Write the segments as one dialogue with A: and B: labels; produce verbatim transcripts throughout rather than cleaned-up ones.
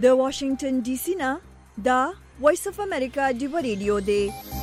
A: د واشنگټن ډي سي نه دا وایس اف امریکا ډیو ریډیو دی.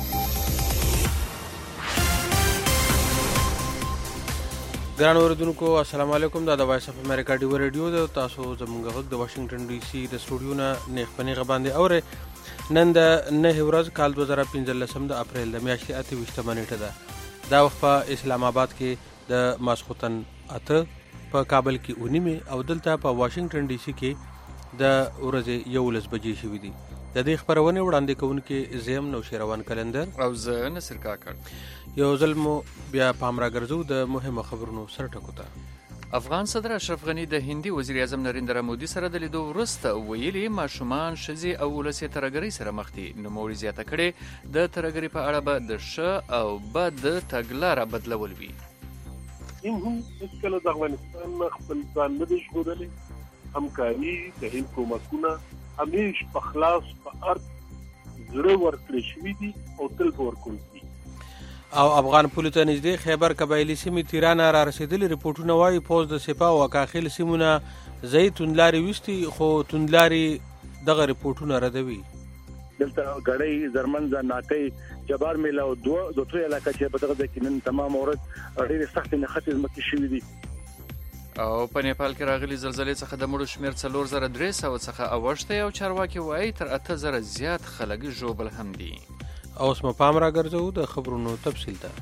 B: ګران اوریدونکو السلام علیکم. دا د وایس اف امریکا ډیو ریډیو دی. تاسو زموږ غږ د واشنگټن ډي سي د سټوډیو نه نیغ په نیغه باندې اورئ. نن د نهه ورځ کال دوه زره پنځلسم د اپریل د میاشتې اته ویشتمه نیټه ده. دا وخت په اسلام آباد کې د ماسخوتن اته، په کابل کې اوه نیمې او دلته په واشنگټن ډي سي کې د ورځې یولس بجې شوي دي. د دې خپرونې وړاندې کوونکي زه یم نوشیروان کلندر
C: او زه نصر کاکړ.
B: یو ځل مو بیا پام راګرځو د مهمو خبرونو سرټکو ته.
C: افغان صدر اشرف غني د هندي وزیر اعظم نریندرا مودي سره د لیدو وروسته ویلي ماشومان، ښځې او ولس یې ترهګرۍ سره مخ دي. نوموړي زیاته کړې د ترهګرۍ په اړه به د ښه او بد تګلاره بدلول وي.
D: هند هم هېڅکله د افغانستان نه خپل ځان نه دی ژغورلی. همکاري د هند کومکونه همیش په خلاص په ارض زړه ورکړې شوي دي او تل به ورکول کېږي.
B: او افغان پولو ته نږدې خیبر قبایلي سیمې تیرانه را رسېدلي رپورټونه وایي پوځ د سپاه او اکاخیل سیمونه ځای توندلارې ویستي، خو توندلارې دغه رپورټونه ردوي.
E: دلته غړی زرمنځ ناکۍ جبار میله او دوه دوه علاقې چې په دغه ځای کې نن تمام ورځ ډېرې سختې نښتې ځمکې شوي دي.
C: او په نیپال کې راغلي زلزلې څخه د مړو شمېر څلور زره درې سوه څخه اوښتی او چارواکي وایي تر اته زره زیات خلک ژوبل هم دي.
B: اوس مو پام راګرځو د خبرونو تفصیل ته.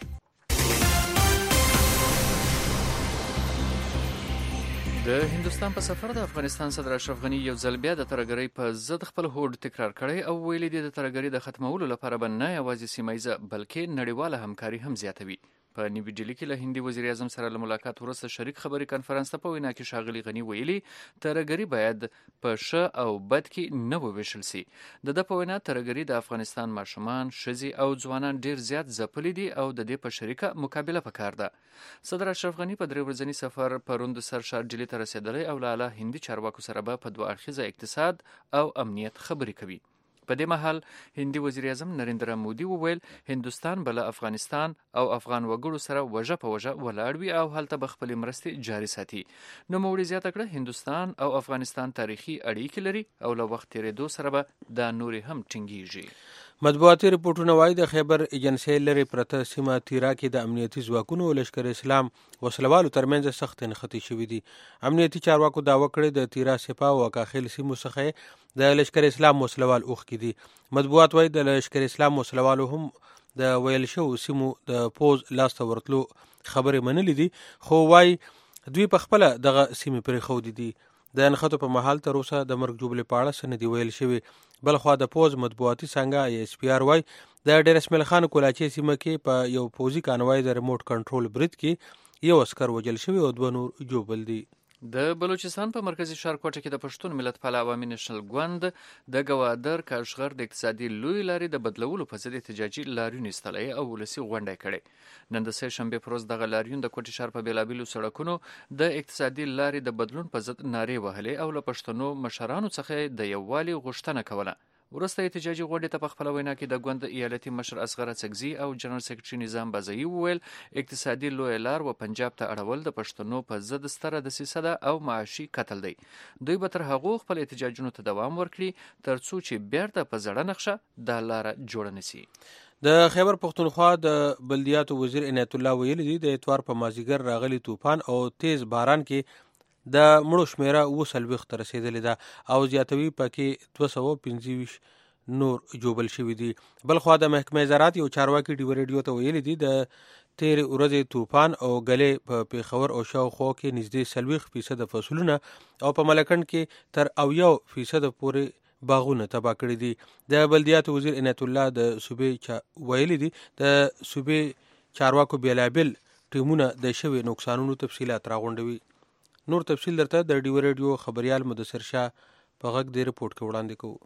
C: د هندوستان په سفر د افغانستان صدر اشرف غني یو ځل بیا د ترهګرۍ په ضد خپل هوډ تکرار کړی او ویلي دي د ترهګرۍ د ختمولو لپاره به نه یوازې سیمه ییزه بلکې نړیواله همکاري هم زیاتوي. په نیوي ډیلي کې له هندي وزیر اعظم سره له ملاقات وروسته شریک خبري کنفرانس ته په وینا کې ښاغلي غني ویلي ترهګري باید په ښه او بد کې نه وویشل سي. د ده په وینا ترهګري د افغانستان ماشومان، ښځې او ځوانان ډیر زیات ځپلي دي او د دې په شریکه مقابله پکار ده. صدر اشرف غني په درې ورځني سفر پروند سر ښار ډیلي ته رسېدلی او له اعلی هندي چارواکو سره به په دوه اړخیزه اقتصاد او امنیت خبرې کوي. په دې مهال هندي وزیر اعظم نریندرا مودي وویل هندوستان به له افغانستان او افغان وګړو سره وژه په وژه ولاړ وي او هلته به خپلې مرستې جاري ساتي. نوموړي زیاته کړه هندوستان او افغانستان تاریخي اړیکې لري او له وخت تېرېدو سره به دا نورې هم ټینګېږي.
B: مطبوعاتي رپورټونه وایي د خیبر ایجنسۍ لرې پرته سیمه تیرا کې د امنیتي ځواکونو او لشکر اسلام وسلوالو ترمنځ سخت نښتې شوي دي. امنیتي چارواکو دعوه کړې د تیرا سپاه او اکاخیل سیمو څخه د لشکر اسلام وسلوال اوښکي دي. مطبوعات وایي د لشکر اسلام وسلوالو هم د ویل شوو سیمو د پوځ لاسته ورتلو خبرې منلې دي، خو وایي دوی په خپله دغه سیمې پرېښودې دي. د نښتو په مهال تر اوسه د مرګ جوړې په اړه څه نه دي ویل شوي. بلخوا د پوځ مطبوعاتي څانګه ای اس پی آر وایي د ډیر اسماعیل خان کولاچي سیمه کې په یو پوځي کانوای د ریموټ کنټرول برید کې یو عسکر وژل شوی او دوه نور جوبل دي.
C: د بلوچستان په مرکزي ښار کوټه کې د پښتون ملت پاله عوامي نېشنل ګوند د ګوادر کاشغر د اقتصادي لوی لارې د بدلولو په ضد احتجاجي لاریون ایستلی او ولسي غونډه کړې. نن د سه شنبې په ورځ دغه لاریون د کوټې ښار په بېلابېلو سړکونو د اقتصادي لارې د بدلون په ضد نارې وهلې او له پښتنو مشرانو څخه د یووالي غوښتنه کوله. وروسته احتجاجي غونډې ته په خپله وینا کې د ګوند ایالتي مشر اصغر اڅکزي او جنرال سکرټري نظام بازري وویل اقتصادي لویه لار و پنجاب ته اړول د پښتنو په ضد ستره دسیسه ده او معاشي قتل دی. دوی به تر هغو خپل احتجاجونو ته دوام ورکړي تر څو چې بیرته په زړه نقشه دا لاره جوړه نسي.
B: د خیبر پښتونخوا د بلدیاتو وزیر عنایت الله ویلي دي د اتوار په مازیګر راغلي طوفان او تیز باران کې د مړو شمیره اوه څلوېښت ته رسېدلې ده او زیاتوي پکې دوه سوه پنځه ویشت نور جوبل شوي دي. بلخوا د محکمې زراعت یو چارواکي ډیو ریډیو ته ویلي دي د تیرې ورځې طوفان او ګلې په پیښور او شاوخوا کې نږدې څلوېښت فیصده فصلونه او په ملکنډ کې تر اویا فیصده پورې باغونه تباه کړي دي. د بلدیاتو وزیر عنایت الله د صوبې ویلي دي د صوبې چارواکو بېلابېل ټیمونه د شوي نقصانونو تفصیلات راغونډوي. نور تفصیل درته د ډیو ریډیو خبریال مدثر شاه په غږ د رپورټ کې وړاندې کوو.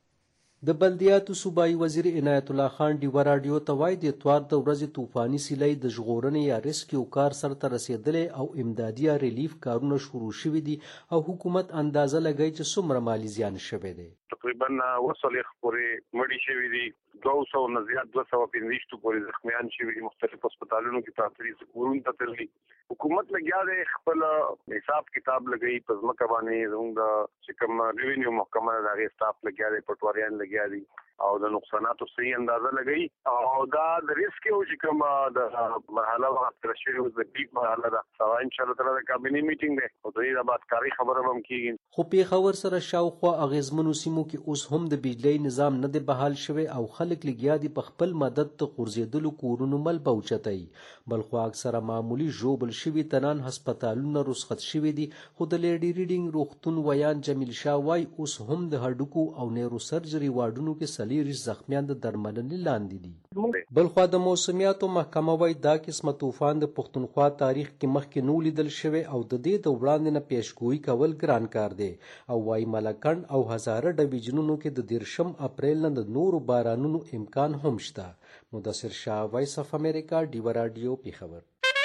F: د بلدیاتو صوبایي وزیر عنایت الله خان ډیوه راډیو ته وایي د اتوار د ورځې طوفاني سیلۍ د ژغورنې یا ریسکیو کار سرته رسېدلی او امدادي یا ریلیف کارونه شروع شوي دي او حکومت اندازه لګوي چې څومره مالي زیان شوی دی.
D: تقریبا اوه څلوېښت پورې مړي شوي دي، دوه سوه نه زیات دوه سوه پنځه ویشتو پورې زخمیان شوي دي، مختلفو هسپتالونو کې پراته دي، کورونو ته تللي.
E: حکومت لګیا دی خپل حساب کتاب لګي په ځمکه باندې زموږ چې کوم ریوینیو محکمه د هغې سټاف لګیا دی، پټواریان لګیا دي او د نقصاناتو صحیح اندازه لګي او دا د ریسک یو چې کوم د مرحله وخت تر شوی او د بیګ مرحله ده سوا ان شاء الله تعالی د کابینه میټینګ دی او د دې بعد کاری خبره هم کیږي.
F: خو پیښور سره شاوخوا اغیزمنو سیمو کې اوس هم د بجلی نظام نه دی بحال شوی او خلک لګیا دي په خپل مدد ته غورځېدلو کورونو مل بوچتای، بل خو اکثره معمولی ژوبل شوي تنان هسپتالونه رخصت شوي دي. خو د لیډي ریډینګ روغتون ویان جمیل شاه وای اوس هم د هډوکو او نیرو سرجري واردونو کې سلیریش زخمیان د درملنې لاندې دي. بل خو د موسمیاتو محکمه وای دا قسمه طوفان د پښتونخوا تاریخ کې مخکې نو لیدل شوی او د دې د وړاندې نه پیشګویي کول ګران کار دی او وای ملکند او هزاره ډویژنونو کې د دیرشم اپریل نه د نورو بارانونو امکان هم شته. مدثر شاه، وایس اف امریکا، ډیو رادیو، پیښور.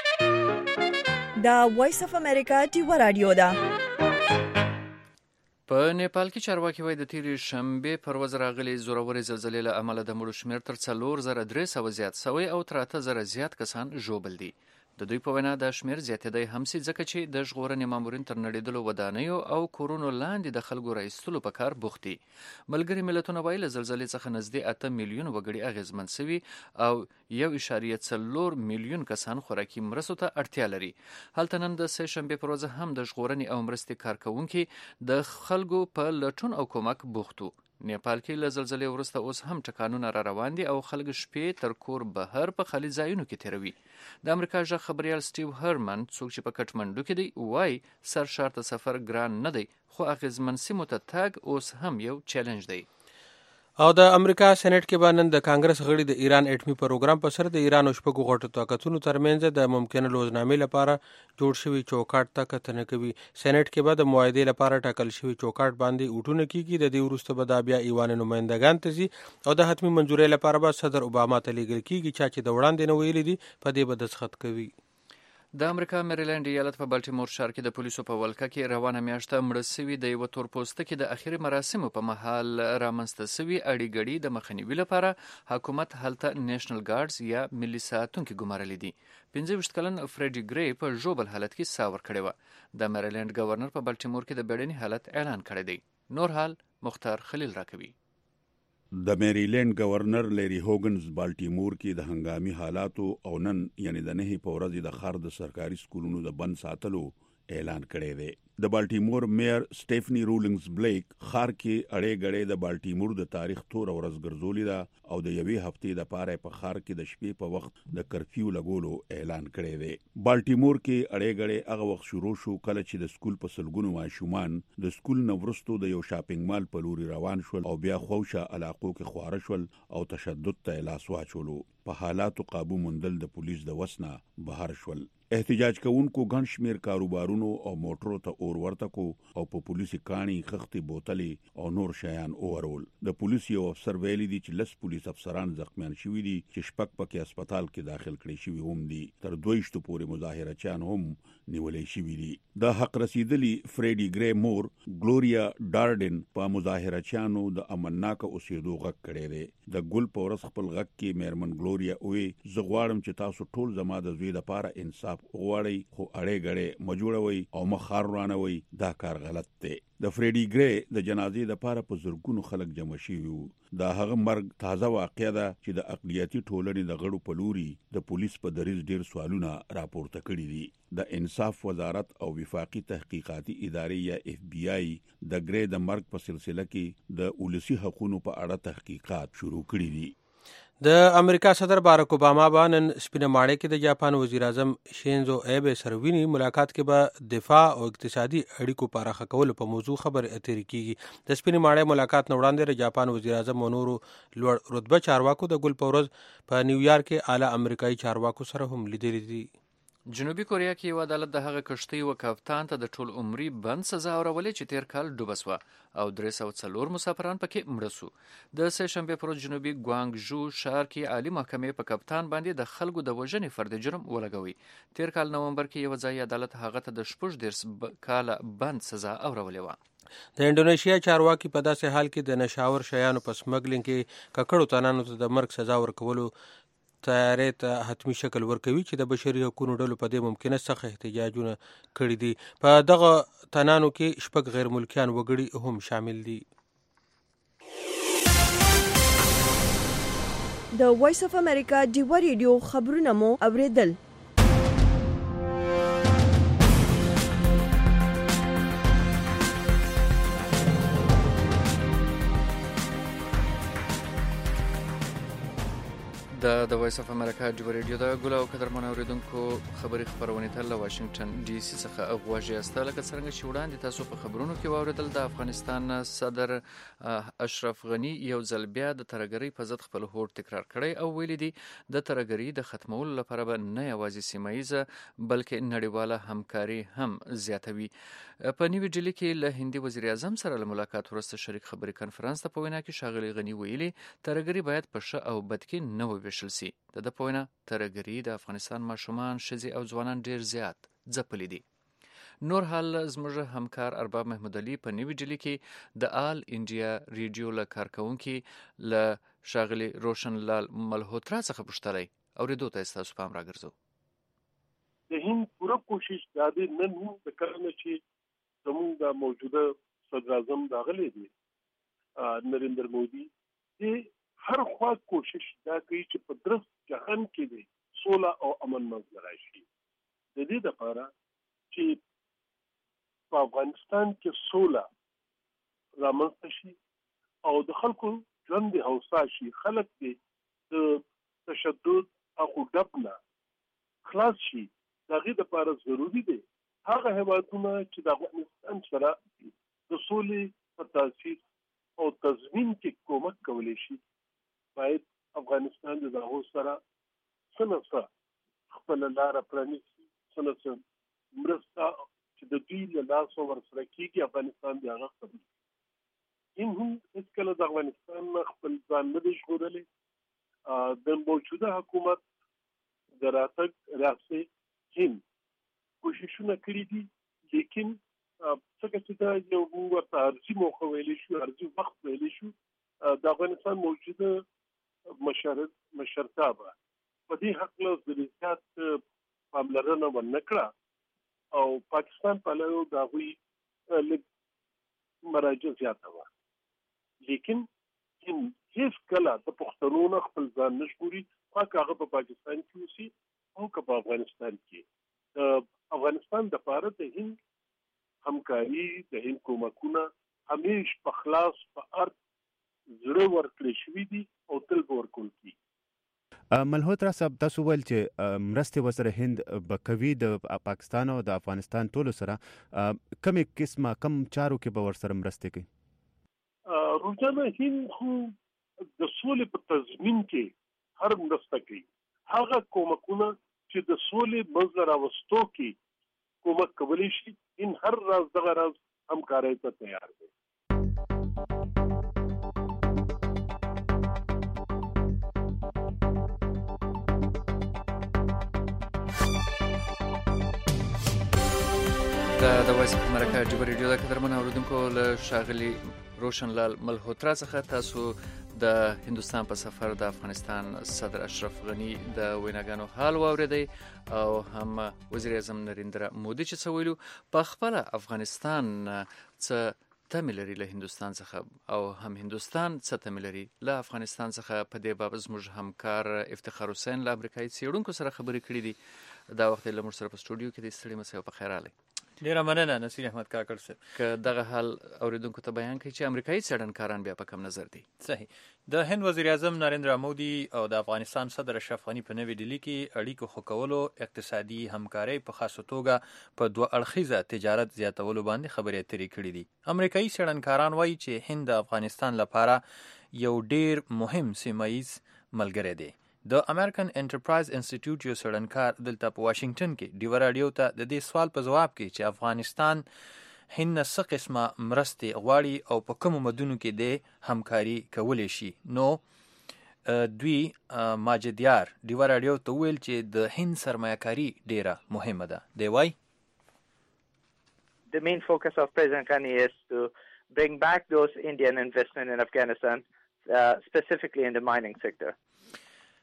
A: دا وایس اف امریکا ډیو رادیو ده.
C: په نیپال کې چارواکي وایي د تیرې شنبې پر ورځ راغلي زورورې زلزلې له امله د مړو شمېر تر څلور زره درې سوه زیات سوی او تر اته زره زیات کسان ژوبل دي. د دوی په وینا دا شمېر زیاتېدی همسې ځکه چې د ژغورنې مامورین تر نړېدلو ودانیو او کورونو لاندې د خلکو را ایستلو په کار بوخت دي. ملګري ملتونه وایي له زلزلې څخه نږدې اته میلیون وګړي اغېزمن سوي او یو اشاریه څلور میلیون کسان خوراکي مرستو ته اړتیا لري. هلته نن د سه شنبې پر ورځ هم د ژغورنې او مرستې کارکوونکي د خلکو په لټون او کومک بوخت وو. نیپال کې له زلزلې وروسته اوس هم ټکانونه را روان دي او خلک شپې تر کور بهر په خالي ځایونو کې تیروي. د امریکا ژغ خبریال سټیو هرمن څوک چې په کټمنډو کې دی وایي سر ښار ته سفر ګران نه دی خو اغېزمن سیمو ته تګ اوس هم یو چیلنج دی.
B: او د امریکا سېنات کې به نن د کانګرس غړي د ایران اټومي پروګرام په سر د ایران او شپږو غټو طاقتونو ترمنځ د ممکنه لوزنامې لپاره جوړ شوي چوکاټ ته کتنه کوي. سېنات کې به د معاهدې لپاره ټاکل شوي چوکاټ باندې اوټونه کیږي. د دې وروسته به دا بیا ایوان نمایندګان ته ځي او د حتمي منظورۍ لپاره به صدر اوباما ته لیږل کیږي. چا چې د وړاندې نه ویلي دي په دې به دستخط کوي.
C: د امریکا میریلند ایالت په بالټیمور ښار کې د پولیسو په ولکه کې روانه میاشته مړه سوي د یوه تورپوستکي د اخري مراسمو په مهال رامنځته سوي اړیګړي د مخنیوي لپاره حکومت هلته نیشنل ګارډز یا ملي ساتونکي ګمارلي دي. پنځه ویشت کلن فریډي ګری په ژوبل حالت کې ساه ورکړې وه. د میریلند گورنر په بالټیمور کې د بیړني حالت اعلان کړی دی. نور حال مختار خلیل راکوي.
G: د میریلینډ گورنر لیری هوګنز بالټیمور کې د هنګامي حالاتو او نن یعنی د نهي په ورځ د ښار د سرکاري سکولونو د بند ساتلو اعلان کړی دی. د بالټیمور میئر سټیفنی رولینګز بلیک ښار کې اړې غړې د بالټیمور د تاریخ تور ورځ ګرځولې ده او د یوې هفتې د پاره په ښار کې د شپې په وخت د کرفیو لګولو اعلان کړی دی. بالټیمور کې اړې غړې هغه وخت شروع شو کله چې د سکول په سلګونو ماشومان د سکول نه وروسته د یو شاپینګ مال په لوري روان شول او بیا خوشه علاقو کې خواره شول او تشدد ته لاس واچولو. په حالاتو قابو موندل د پولیس د وسنه بهر شول. احتجاج کوونکو ګڼ شمیر کاروبارونو او موټرو ته اور ورته کو او په پولیسي کاڼي خختي بوتلې او نور شیان اورول. د پولیس یو افسر ویلي دي چې لس پولیس افسران زخمیان شوي دي چې شپږ پکې هسپتال کې داخل کړي شوي هم دي. تر دویشتو پورې مظاهرچیان هم نیولې شوي دي. د حق رسیدلی فریډي ګری مور ګلوریا ډارډن په مظاهرچیانو د امنناک اوسېدو غږ کړی دی. د ګل په ورځ خپل غږ کې میرمن ګلوریا وی زه غواړم چې تاسو ټول زما د زوی لپاره انصاف غواړئ خو اړې غړې مجوړوي او مخار روانوي. دا کار غلط دی. د فریډي ګری د جنازې لپاره په زرګونو خلک جمع شوي وو. دا هغه مرګ تازه واقعه ده چې د اقلیتي ټولنې د غړو په لوري د پولیس په دریځ ډیر سوالونه راپورته کړي دي. د انصاف وزارت او وفاقي تحقیقاتي ادارې یا اف بی آی د ګری د مرګ په سلسله کې د ولسی حقوقو په اړه تحقیقات شروع کړي دي.
B: د امریکا صدر بارک اوباما به نن سپینه ماڼۍ کې د جاپان وزیر اعظم شینزو ایبه سره ویني. ملاقات کې به دفاع او اقتصادي اړیکو پراخه کولو په موضوع خبرې اترې کیږي. د سپینې ماڼۍ ملاقات نه وړاندې د جاپان وزیر اعظم او نورو لوړ رتبه چارواکو د ګل په ورځ په نیویارک کې اعلی امریکایي چارواکو سره هم لیدلي دي.
C: جنوبي کوریا کې یو عدالت د هغه کښتۍ و کپتان ته د ټول عمري بند سزا اورولې چې تیر کال ډوبه سوه او درې سوه څلور مسافران پکې مړه سو. د سه شنبې پر ورځ جنوبي ګوانګژو ښار کې عالي محکمې په کپتان باندې د خلکو د وژنې فرد جرم ولګوي. تیر کال نومبر کې یو ځایي عدالت هغه ته د شپږ دېرش کاله بند سزا اورولې وه.
B: د انډونیشیا چارواکي په داسې حال کې د نشاور شیانو په سمګلینګ کې ککړو تنانو ته د مرګ سزا ورکولو تیارې ته حتمی شکل ورکوي چې د بشري حقوقو ډلو په دې ممکنه څخه احتجاجونه کړي دي. په دغه تنانو کې شپږ غیر ملکیان وګړي هم شامل دي.
A: د وایس اف امریکا ډیوا ریډیو خبرونه مو اوریدل.
C: د د وایس اف امریکا ډیوا ریډیو د ګل او قدرمن اوریدونکو خبري خبرونه ته له واشنگټن ډي سي څخه اغواژي استه لکه څنګه چې وړاندې تاسو په خبرونو کې واوریدل د افغانستان صدر اشرف غنی یو ځل بیا د ترهګرۍ په ضد خپل هوډ تکرار کړی او ویلي دی د ترهګرۍ د ختمولو لپاره به نه یوازې سیمه ییزه بلکې نړیواله همکاري هم زیاتوي. په نیوی ډیلی کې له هندي وزیر اعظم سره له ملاقات وروسته شریک خبري کنفرانس ته په وینا کې ښاغلي غني ویلي ترهګري باید په ښه او بد کې نه وویشل سي. د ده په وینا ترهګري د افغانستان ماشومان، ښځې او ځوانان ډیر زیات ځپلي دي. نور حال زموږ همکار ارباب محمود علي په نیوی ډیلی کې د آل انډیا ریډیو له کارکونکي له ښاغلي روشن لال ملهوترا څخه پوښتلی اورېدو ته ستاسو پام راګرځو.
D: د هند پوره کوشش دا دی نن هم د کرنه چې زموږ د موجوده صدر اعظم داغلی دی نریندر مودي دی هر خوا کوشش دا کوي چې په درست جهان کې دی سوله او امن منځ راشي. د دې لپاره چې په افغانستان کې سوله رامنځته شي او د خلکو ژوند د هوسا شي، خلک دې د تشدد او ډب نه خلاص شي. د هغې لپاره ضروري دی هغه هیوادونه چې د افغانستان سره د سولې په تاسیس او تضمین کې کومک کولی شي باید افغانستان د هغو سره څه نه څه خپله لاره پرانیسي، څه نه څه مرسته چې د دوی له لاسه ورسره کېږي افغانستان د هغه قبول کړي. هند هم هېڅکله د افغانستان نه خپل ځان نه دی ژغورلی. د موجوده حکومت د راتګ راسې هند کوششونه کړي دي، لیکن څنګه چې دا یو موږ ورته ارضي موخه ویلی شو، ارضي وخت ویلی شو، د افغانستان موجوده مشرتابه په دې هکله ډېر زیات پاملرنه ونه کړه او پاکستان پلویو د هغوی لږ مراجع زیاته وه. لیکن هند هېڅکله د پښتنو نه خپل ځان نه ژغوري، خوا که هغه په پاکستان کې اوسي او که په افغانستان کې. د افغانستان دپاره د هند همکاري، د هند کومکونه همیش په خلاص په ارض زړه ورکړی شوي دي او تل به ورکول کېږي.
H: ملهوترا صاحب تاسو ویل چې مرستې ورسره هند به کوي د پاکستان او د افغانستان ټولو سره، کمې قسمه کم چارو کې به ورسره مرستې کوي؟
D: روزانه هند خو د سولې په تضمین کې هر مرسته کوي. هغه کومکونه چې د سولې منځ راوستو کې کومک کولی شي هند هر راز دغه راز همکارۍ ته تیار دی.
C: د وایس اف امریکا ډیوا ریډیو د قدرمن اوریدونکو له ښاغلي روشن لال ملهوترا څخه تاسو د هندوستان په سفر د افغانستان صدر اشرف غنی د ویناګانو حال واوریدی او هم وزیر اعظم نریندرا مودي چې څه ویلو. په خپله افغانستان څه تمې لري له هندوستان څخه او هم هندوستان څه تمې لري له افغانستان څخه. په دې باب زموږ همکار افتخار حسین له امریکایي څېړونکو سره خبرې کړې دي. دا وخت یې له موږ سره په سټوډیو کې دی. ستړي مه سئ، په خیر راغلی.
I: ډیره مننه نصیر احمد کاکړ صاحب.
C: که دغه حال اوریدونکو ته بیان کړي چې امریکایي څېړنکاران بیا په کم نظر دي.
I: صحیح. د هند وزیر اعظم نریندرا مودي او د افغانستان صدر اشرف غني په نوې ډیلي کې اړیکو ښه کولو، اقتصادي همکارۍ په خاصه توګه په دوه اړخیزه تجارت زیاتولو باندې خبرې اترې کړې دي. امریکایي څېړنکاران وایي چې هند د افغانستان لپاره یو ډیر مهم سیمه ییز ملګری دی. د امریکن انټرپرایز انسټیټیوټ یو څېړنکار دلته په واشنگټن کې ډیوا راډیو ته د دې سوال په ځواب کې چې افغانستان هند نه څه قسمه مرستې غواړي او په کومو مدونو کې د همکاري کولی شي، نو دوی ماجدیار ډیوا راډیو ته وویل چې د هند سرمایه‌کاري ډیره مهمه ده. دی وایي
J: The main focus of President Ghani is to bring back those Indian investment in Afghanistan, uh, specifically in the mining sector.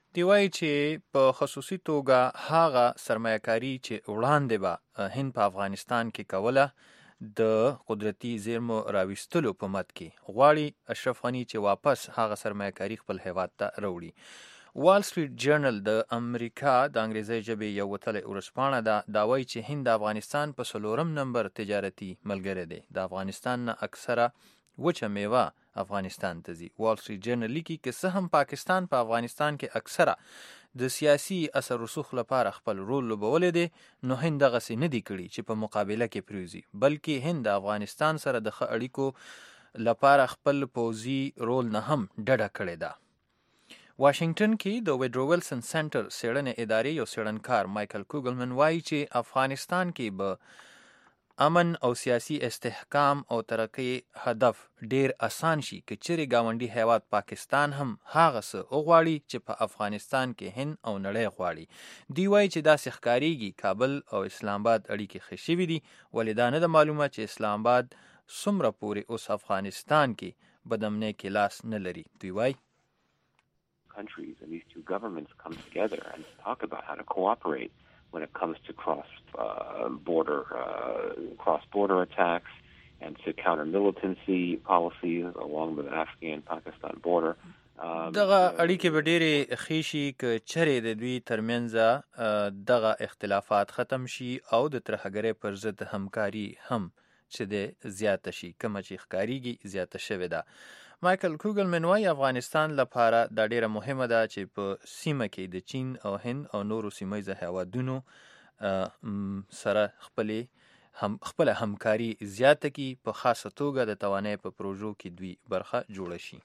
I: دی وایي چې په خصوصي توګه هغه سرمایه‌کاري چې وړاندې به هند په افغانستان کې کوله د قدرتي زیرمو راویستلو په مد کې غواړي اشرف غني چې واپس هغه سرمایه‌کاري خپل هیواد ته راوړي. وال سټریټ جرنل د امریکا د انګریزي ژبې یو وتلی ورځپاڼه ده دا وایي چې هند د افغانستان په څلورم نمبر تجارتي ملګری دی. د افغانستان نه اکثره وچه میوه افغانستان ته ځي. وال سټریټ جرنل لیکي که څه هم پاکستان په پا افغانستان کې اکثره د سیاسي اثر رسوخ لپاره خپل رول لوبولی دی نو هند دغسې نه دی کړي چې په مقابله کې پرېوځي بلکې هند د افغانستان سره د ښه اړیکو لپاره خپل پوځي رول نه هم ډډه کړې ده. واشنگټن کې د ویډرو ویلسن سنټر څېړنې ادارې یو څېړنکار مایکل کوګلمن وایي چې افغانستان کې به امن او سیاسي استحکام او ترقی هدف ډیر آسان شي که چیرې ګاونډي هیواد پاکستان هم هغه څه وغواړي چې په افغانستان کې هند او نړۍ غواړي. دوی وایي چې داسې ښکارېږي کابل او اسلام آباد اړیکې ښې شوي دي ولې دا نه ده معلومه چې اسلام آباد څومره پورې اوس افغانستان کې بدامنۍ کې لاس نه لري. دوی وایي
K: countries and these two governments come together and talk about how to cooperate when it comes to cross uh, border uh, cross border attacks and to counter militancy policies along the Afghan Pakistan border.
I: دغه اړیکې به ډېرې ښې شي که چرې د دوی ترمنځ دغه اختلافات ختم شي او د ترهګرۍ پر ضد همکاري هم چې د زیاته شي کومه چې ښکارېږي زیاته شوې ده. مایکل کوګلمن وایي افغانستان لپاره دا ډیره مهمه ده چې په سیمه کې د چین او هند او نورو سیمه ییزو هیوادونو سره خپلې هم خپله همکاري زیاته کړي په خاصه توګه د توانایۍ په پروژو کې دوی برخه جوړه شي.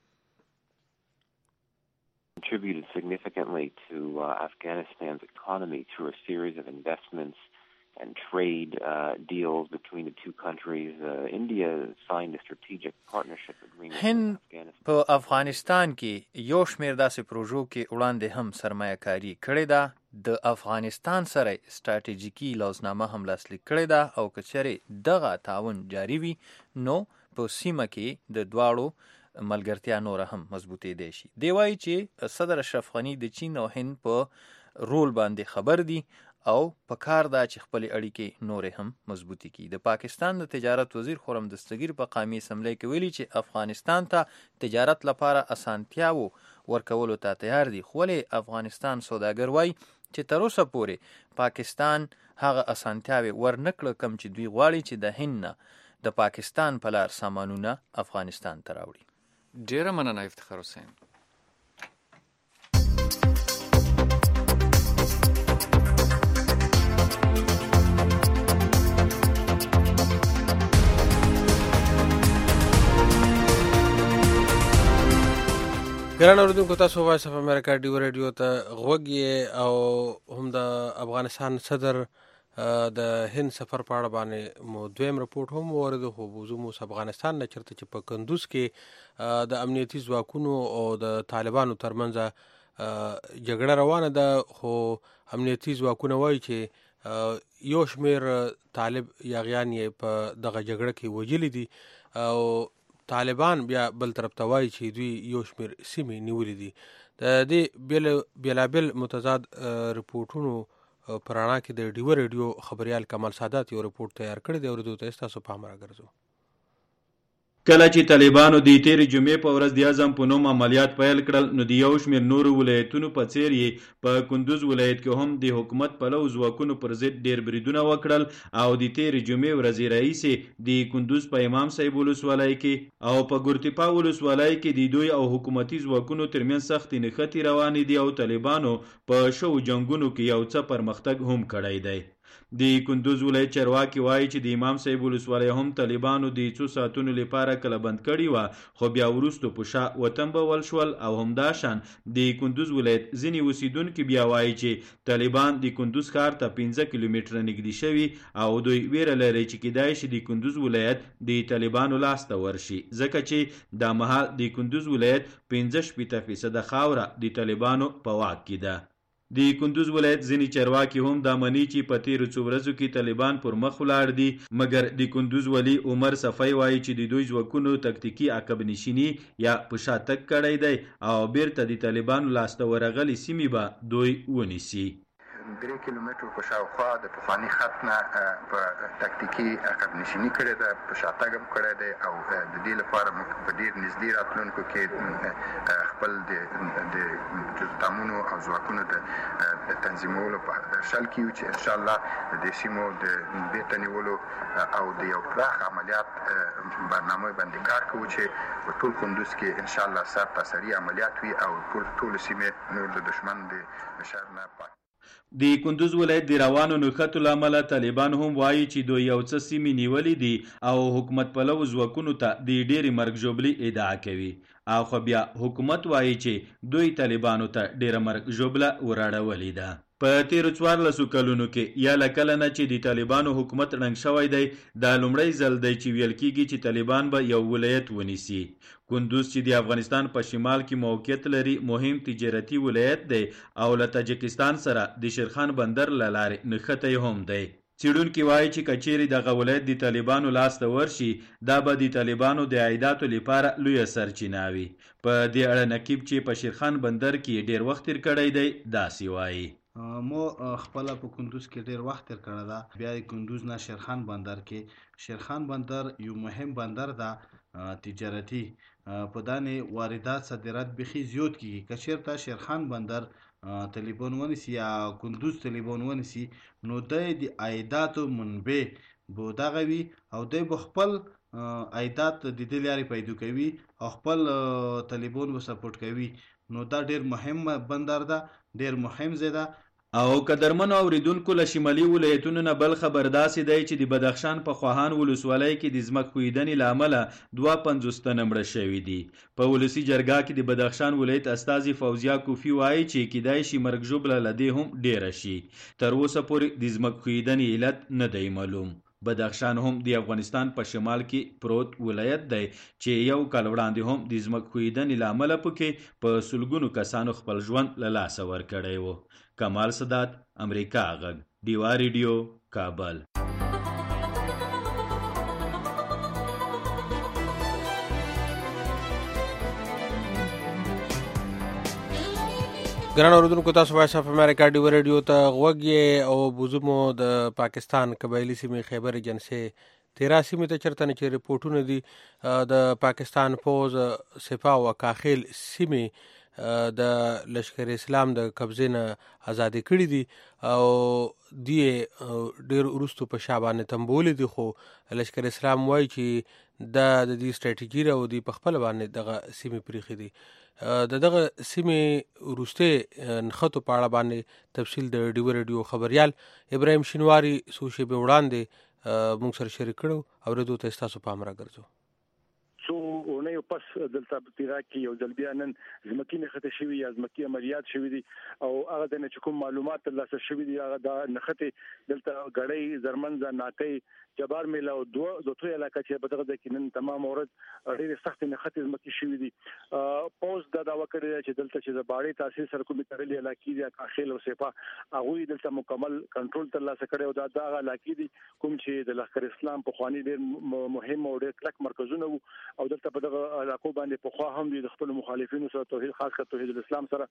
K: Contributed significantly to uh, Afghanistan's economy through a series of investments and trade uh, deals between the two countries. Uh, India signed a strategic partnership agreement
I: هند
K: with Afghanistan.
I: په افغانستان کې یو شمیر داسې پروژو کې وړاندې هم سرمایه‌کاري کړې ده. د افغانستان سره ستراتیژیکي لوزنامه هم لاسلیک کړې ده او که چیرې دغه تعاون جاري وي نو په سیمه کې د دواړو ملګرتیا نوره هم مضبوطېدی شي. دی وایي چې صدر اشرف غني د چین او هند په رول باندې خبر دي او په کار ده چې خپلې اړیکې نورې هم مضبوطې کړي. د پاکستان د تجارت وزیر خرم دستګیر په قومي اسمبلی کې ویلي چې افغانستان ته تجارت لپاره اسانتیاو ورکولو ته تیار دي خو ولې افغانستان سوداګر وایي چې تر اوسه پورې پاکستان هغه اسانتیاوې ورنکړه کوم چې دوی غواړي چې د هند نه د پاکستان په لار سامانونه افغانستان ته راوړي.
C: ډیره مننه افتخار حسین.
B: ګران اوریدونکو تاسو وایس اف امریکا ډیو ریډیو ته غوږ یې او هم د افغانستان صدر د هند سفر په اړه باندې مو دویم رپورټ هم واورېدو خو وځو مو افغانستان نه چېرته چې په کندوز کې د امنیتي ځواکونو او د طالبانو ترمنځ جګړه روانه ده خو امنیتي ځواکونه وایي چې یو شمېر طالب یاغیان یې په دغه جګړه کې وژلي دي او طالبان بیا بل طرف ته وایي چې دوی یو شمېر سیمې نیولې دي. د دې بېلابېل متضاد رپورټونو په رڼا کې د ډیو ریډیو خبریال کمال سادات یو رپورټ تیار کړی دی اورېدو ته ستاسو پام راګرځو.
L: کله چې طالبانو د تیرې جمعې په ورځ د اعظم په نوم عملیات پیل کړل نو د یو شمېر نورو ولایتونو په څیر یې په کندوز ولایت کې هم د حکومت پلو ځواکونو پر ضد ډېر بریدونه وکړل او د تیرې جمعې ورځې راهیسې د کندوز په امام صاحب ولسوالۍ کې او په ګورتپا ولسوالۍ کې د دوی او حکومتي ځواکونو ترمنځ سختې نښتې روانې دي او طالبانو په شوو جنګونو کې یو څه پرمختګ هم کړی دی. د کندوز ولایت چارواکي وایي چې د امام صاحب ولسوالۍ هم طالبانو د څو ساعتونو لپاره کله بند کړې وه خو بیا وروستو په شا وتنبول شول او همداشان د کندوز ولایت ځینې اوسیدونکي بیا وایي چې طالبان د کندوز ښار ته پنځه کیلومتره نږدې شوي او دوی ویره لري چې کیدای شي د کندوز ولایت د طالبانو لاس ته ورشي ځکه چې دا مهال د کندوز ولایت پنځه شپېته فیصده خاوره د طالبانو په واک کې ده. د کندوز ولایت ځینې چارواکي هم دا مني چې په تیرو څو ورځو کې طالبان پر مخ ولاړ دي، مګر د کندوز والي عمر صفی وایي چې د دوی ځواکونو تکتیکي عقب نشیني یا په شا تګ کړی دی او بیرته د طالبانو لاسته ورغلې سیمې به دوی ونیسي.
M: درې کیلومترو په شاوخوا د پخواني خط نه په تکتیکي عقب نشیني کړې ده، په شاتګ هم کړی دی او د دې لپاره موږ په ډېر نږدې راتلونکو کې خپل د تامونو او ځواکونو د تنظیمولو په درشل کې یو چې انشاءالله د سیمو د بیرته نیولو او د یو پراخ عملیات برنامه باندې کار کوو چې په ټول کندوز کې انشاءالله سر تاسري عملیات وي او ټول سیمې نور د دشمن د شر نه پاک.
L: د کندوز ولایت د روانو نښتو له امله طالبان هم وایي چې دوی یو څه سیمې نیولې دي او حکومت پلو ځواکونو ته د ډېرې مرګ ژوبلې ادعا کوي، او خو بیا حکومت وایي چې دوی طالبانو ته ډېره مرګ ژوبله وراړولې ده. په تیرو څوارلسو کلونو کې یا له کله نه چې د طالبانو حکومت ړنګ شوی دی، دا لومړی ځل دی چې ویل کېږي چې طالبان به یو ولایت ونیسي. کندوز چې د افغانستان په شمال کې موقعیت لري، مهم تجارتي ولایت دی او له تاجکستان سره د شیرخان بندر له لارې نښتی هم دی. څېړونکي وایي چې که چیرې دغه ولایت د طالبانو لاس ته ورشي، دا به د طالبانو د عایداتو لپاره لویه سرچینه وي. په دې اړه نقیب چې په شیرخان بندر کې ډېر وخت تېر کړی دی داسې وایي.
N: مو خپل په کندوز کې ډیر وخت تیر کړی دا، بیا کندوز نه شیرخان بندر کې شیرخان بندر یو مهم بندر دا تجارتي، په دانې واردات صادرات بخي زیات کیږي. که چیرته شیرخان بندر طالبان ونیسي یا کندوز طالبان ونیسي، نو د عایداتو منبع به دغه وي او دوی به خپل عایدات د دې لارې پیدا کوي او خپل طالبان به سپورټ کوي. نو دا ډیر مهم بندر ده، ډیر مهم ځای ده.
L: او قدرمنو اوریدونکو، له شمالي ولایتونو نه بل خبر داسې دی چې د بدخشان په خواهان ولسوالۍ کې د ځمکې ښویدنې له امله دوه پنځوس تنه مړه شوي دي. په ولسي جرګه کې د بدخشان ولایت استازي فوزیه کوفي وایي چې کیدای شي مرګ ژوبله له دې هم ډیره شي. تر اوسه پورې د ځمکې ښویدنې علت نه دی معلوم. بدخشان هم د افغانستان په شمال کې پروت ولایت دی چې یو کال وړاندې هم د ځمکې ښویدنې له امله پکې په سلګونو کسانو خپل ژوند له لاسه ورکړی و. کمال سادات، امریکا غږ، ډیوا ریډیو، کابل.
B: ګران اوریدونکو، تاسو وایس اف امریکا ډیوا ریډیو ته غوږ یې او بوزمو د پاکستان قبایلي سیمې خیبر ایجنسۍ تیرا سیمې ته چرته نه چې ریپورټونه دي د پاکستان پوز سپاه او کاخیل سیمې د لشکر اسلام د قبضې نه ازادي کړي دي او دی ډیر وروستو په شا باندې تنبولې دي، خو لشکر اسلام وایي چې دا د دې سټریټیجي او دی په خپل باندې دغه سیمې پریښي دي. د دغه سیمې وروستي نښتو په اړه باندې تفصیل د ډیوا ریډیو خبریال ابراهیم شینواري څو شېبې وړاندې موږ سره شریک کړو، اورېدو ته ستاسو پام راګرځو.
O: څو اونۍ پس دلته په تیرا کې یو ځل بیا نن ځمکې نښتې شوي یا ځمکې عملیات شوي دي او هغه د نه چې کوم معلومات ترلاسه شوي دي هغه د نښتې دلته ګړۍ، زرمنځه، ناکۍ، جبار میله او دوه دوتو علاقه چې په دغه ځای کې نن تمام ورځ ډېرې سختې نښتې ځمکې شوي دي. پوز دا دعوه کړې ده چې دلته چې د باړې تاثیر سره کومې تړلې علاقې دي، کاخیل او سپاه، هغوی دلته مکمل کنټرول ترلاسه کړی او دا دغه علاقې دي کوم چې د لښکر اسلام پخواني ډېر مهم او ډېر کلک مرکزونه وو او دلته په دغه علاقو باندې پخوا هم د خپل مخالفینو سره توحید، خاص کر توحید الاسلام سره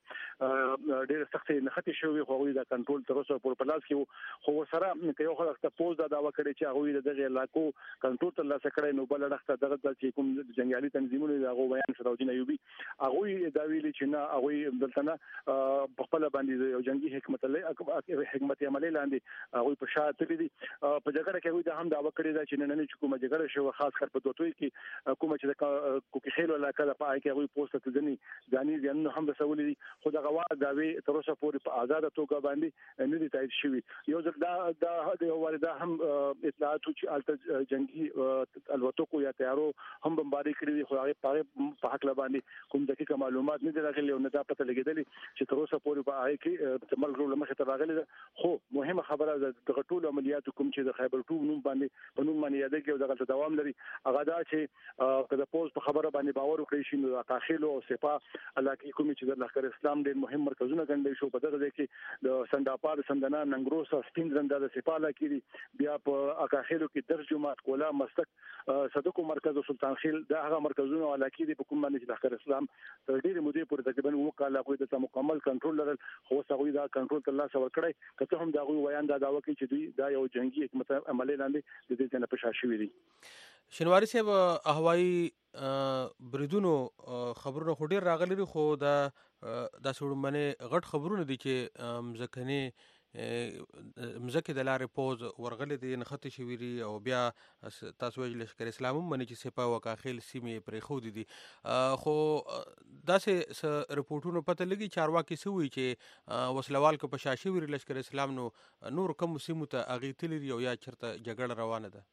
O: ډېر سختې نښتې شوي، خو هغوی دا کنټرول تر اوسه پورې په لاس کې وو. خو ورسره که یو خلک ته پوز دا دعوه کړې چې هغوی د دغې علاقو کنټرول ترلاسه کړی، نو بل اړخ ته دغه چې کوم جنګیالي تنظیمونه د هغو بیان صلاحالدین ایوبي هغوی دا ویلي چې نه، هغوی دلته نه په خپله باندې یو جنګي حکمت حکمت عملۍ لاندې هغوی په شا تللي دي. په جګړه کې هغوی دا هم دعوه کړې ده چې نننۍ چې کومه جګړه شوه، خاص کر په دوتوی کې کومه چې د کوکیخیل علاقه ده، په هغې کې هغوی پوسټ ته ځینې ځاني زیانونه هم رسولي دي، خو دغه وا دعوې تر اوسه پورې په ازاده توګه باندې نه دي تایید شوي. یو ځل دا دا د یو وارد هم اطلاعات چې هلته جنګي الوتکو یا تیارو هم بمباري کړي دي، خو هغې په هغې په هکله باندې کوم دقیقه معلومات نه دي راغلي او نه دا پته لګېدلې چې تر اوسه پورې په هغې کې ملګرو له مخې ته راغلې ده. خو مهمه خبره ده دغه ټولو عملیاتو کوم چې د خیبر ټوب نوم باندې په نوم باندې یادېږي او دغلته دوام لري، هغه دا چې که د پوز په خبره خبره باندې باور وکړي شي نو داخلو او سپاه علاقې کومې چې د لښکر اسلام ډېر مهم مرکزونه ګڼل شو په دغه ځای کې د سنداپار سندنا ننګروس سپین زنده د سپاه علاقې دي بیا په اکاخیلو کې درج جماعت کولا مستق صدقو مرکز او سلطان خیل دا هغه مرکزونه علاقې دي په کوم باندې چې لښکر اسلام تر ډېرې مودې پورې تقریبا اوه کاله هغوی د مکمل کنټرول لرل خو اوس هغوی دا کنټرول ترلاسه ورکړی که څه هم د هغوی ویان دا دعوه کوي چې دوی دا یو جنګي حکمت عملي لاندې د دې نه په شا شوي دي.
B: شنواری صاحب هوایي بریدونو خبرونه خو ډېر راغلي دي خو دا داسې وړاندې غټ خبرونه دي چې مځکنې مځکې د لارې پوز ورغلې دي نښتې شوي دي او بیا تاسو وایي لښکر اسلام هم مني چې سپاه او اکاخیل سیمې پرېښودې دي خو داسې څه رپورټونو پته لګي چارواکي څه وایي چې وسلوال که په شا شوي دي لښکر اسلام نو نور کومو سیمو ته هغې تللي دي او یا چېرته جګړه روانه ده؟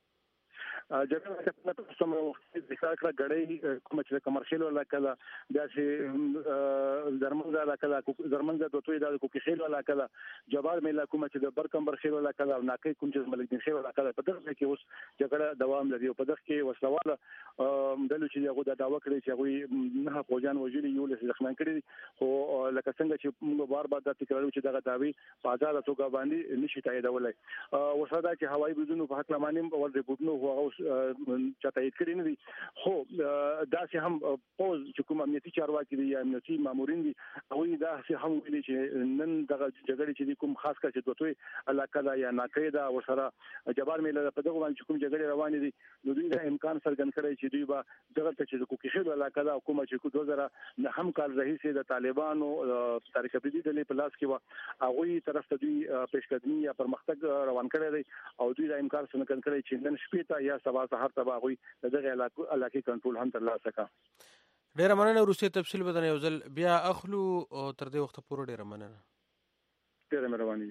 O: جګړه په سمه وخت ذکر کړه غړې کوم چې کمرشل علاقه ده بیا چې زرمنځ علاقه ده زرمنځ د توي د کوکیخیل علاقه ده جبال میلا کوم چې د برکمبر خیل علاقه ده ناکي کوم چې ملک دین خیل علاقه ده په دغه کې اوس جګړه دوام لري او په دغه کې وسلواله دلو چې هغه د داوا کړی چې هغه نه فوجان وجري یو له ځخمان کړی خو لکه څنګه چې موږ بار بار د تکرارو چې دغه داوی په آزاد توګه باندې نشي تاییدولای وساده چې هوایي بریدونو په حق لمانیم ور ریپورتونو هو چاته یې کړی نه دي خو دا چې هم پوز چې کوم امنیتي چارواکي دي یا امنیتي مامورین دي هغوی دا چې هم ویلي چې نن دغه جګړې چې کوم خاص کار چې دوی علاقه ده یا ناکې ده ورسره جبار میله په دغه باندې کوم جګړې روانې دي نو دوی دا امکان څرګند کړی چې دوی به دغه چې د کوکیخیل علاقه ده حکومت چې دوه زره نه هم کال رئیس د طالبانو طارق عبدي د پلاس کې و هغوی طرف ته دوی پیشقدمي یا پرمختګ روان کړی دی او دوی دا امکان څرګند کړی چې نن شپې ته یا سبا هر تبا غوي دغه علاقې کنټرول هم ترلاسه کا.
B: ډیره مننه وروسته تفصیل بدن یو ځل بیا اخلو او تر دې وخت پورې ډیره مننه.
O: ډیره مهرباني.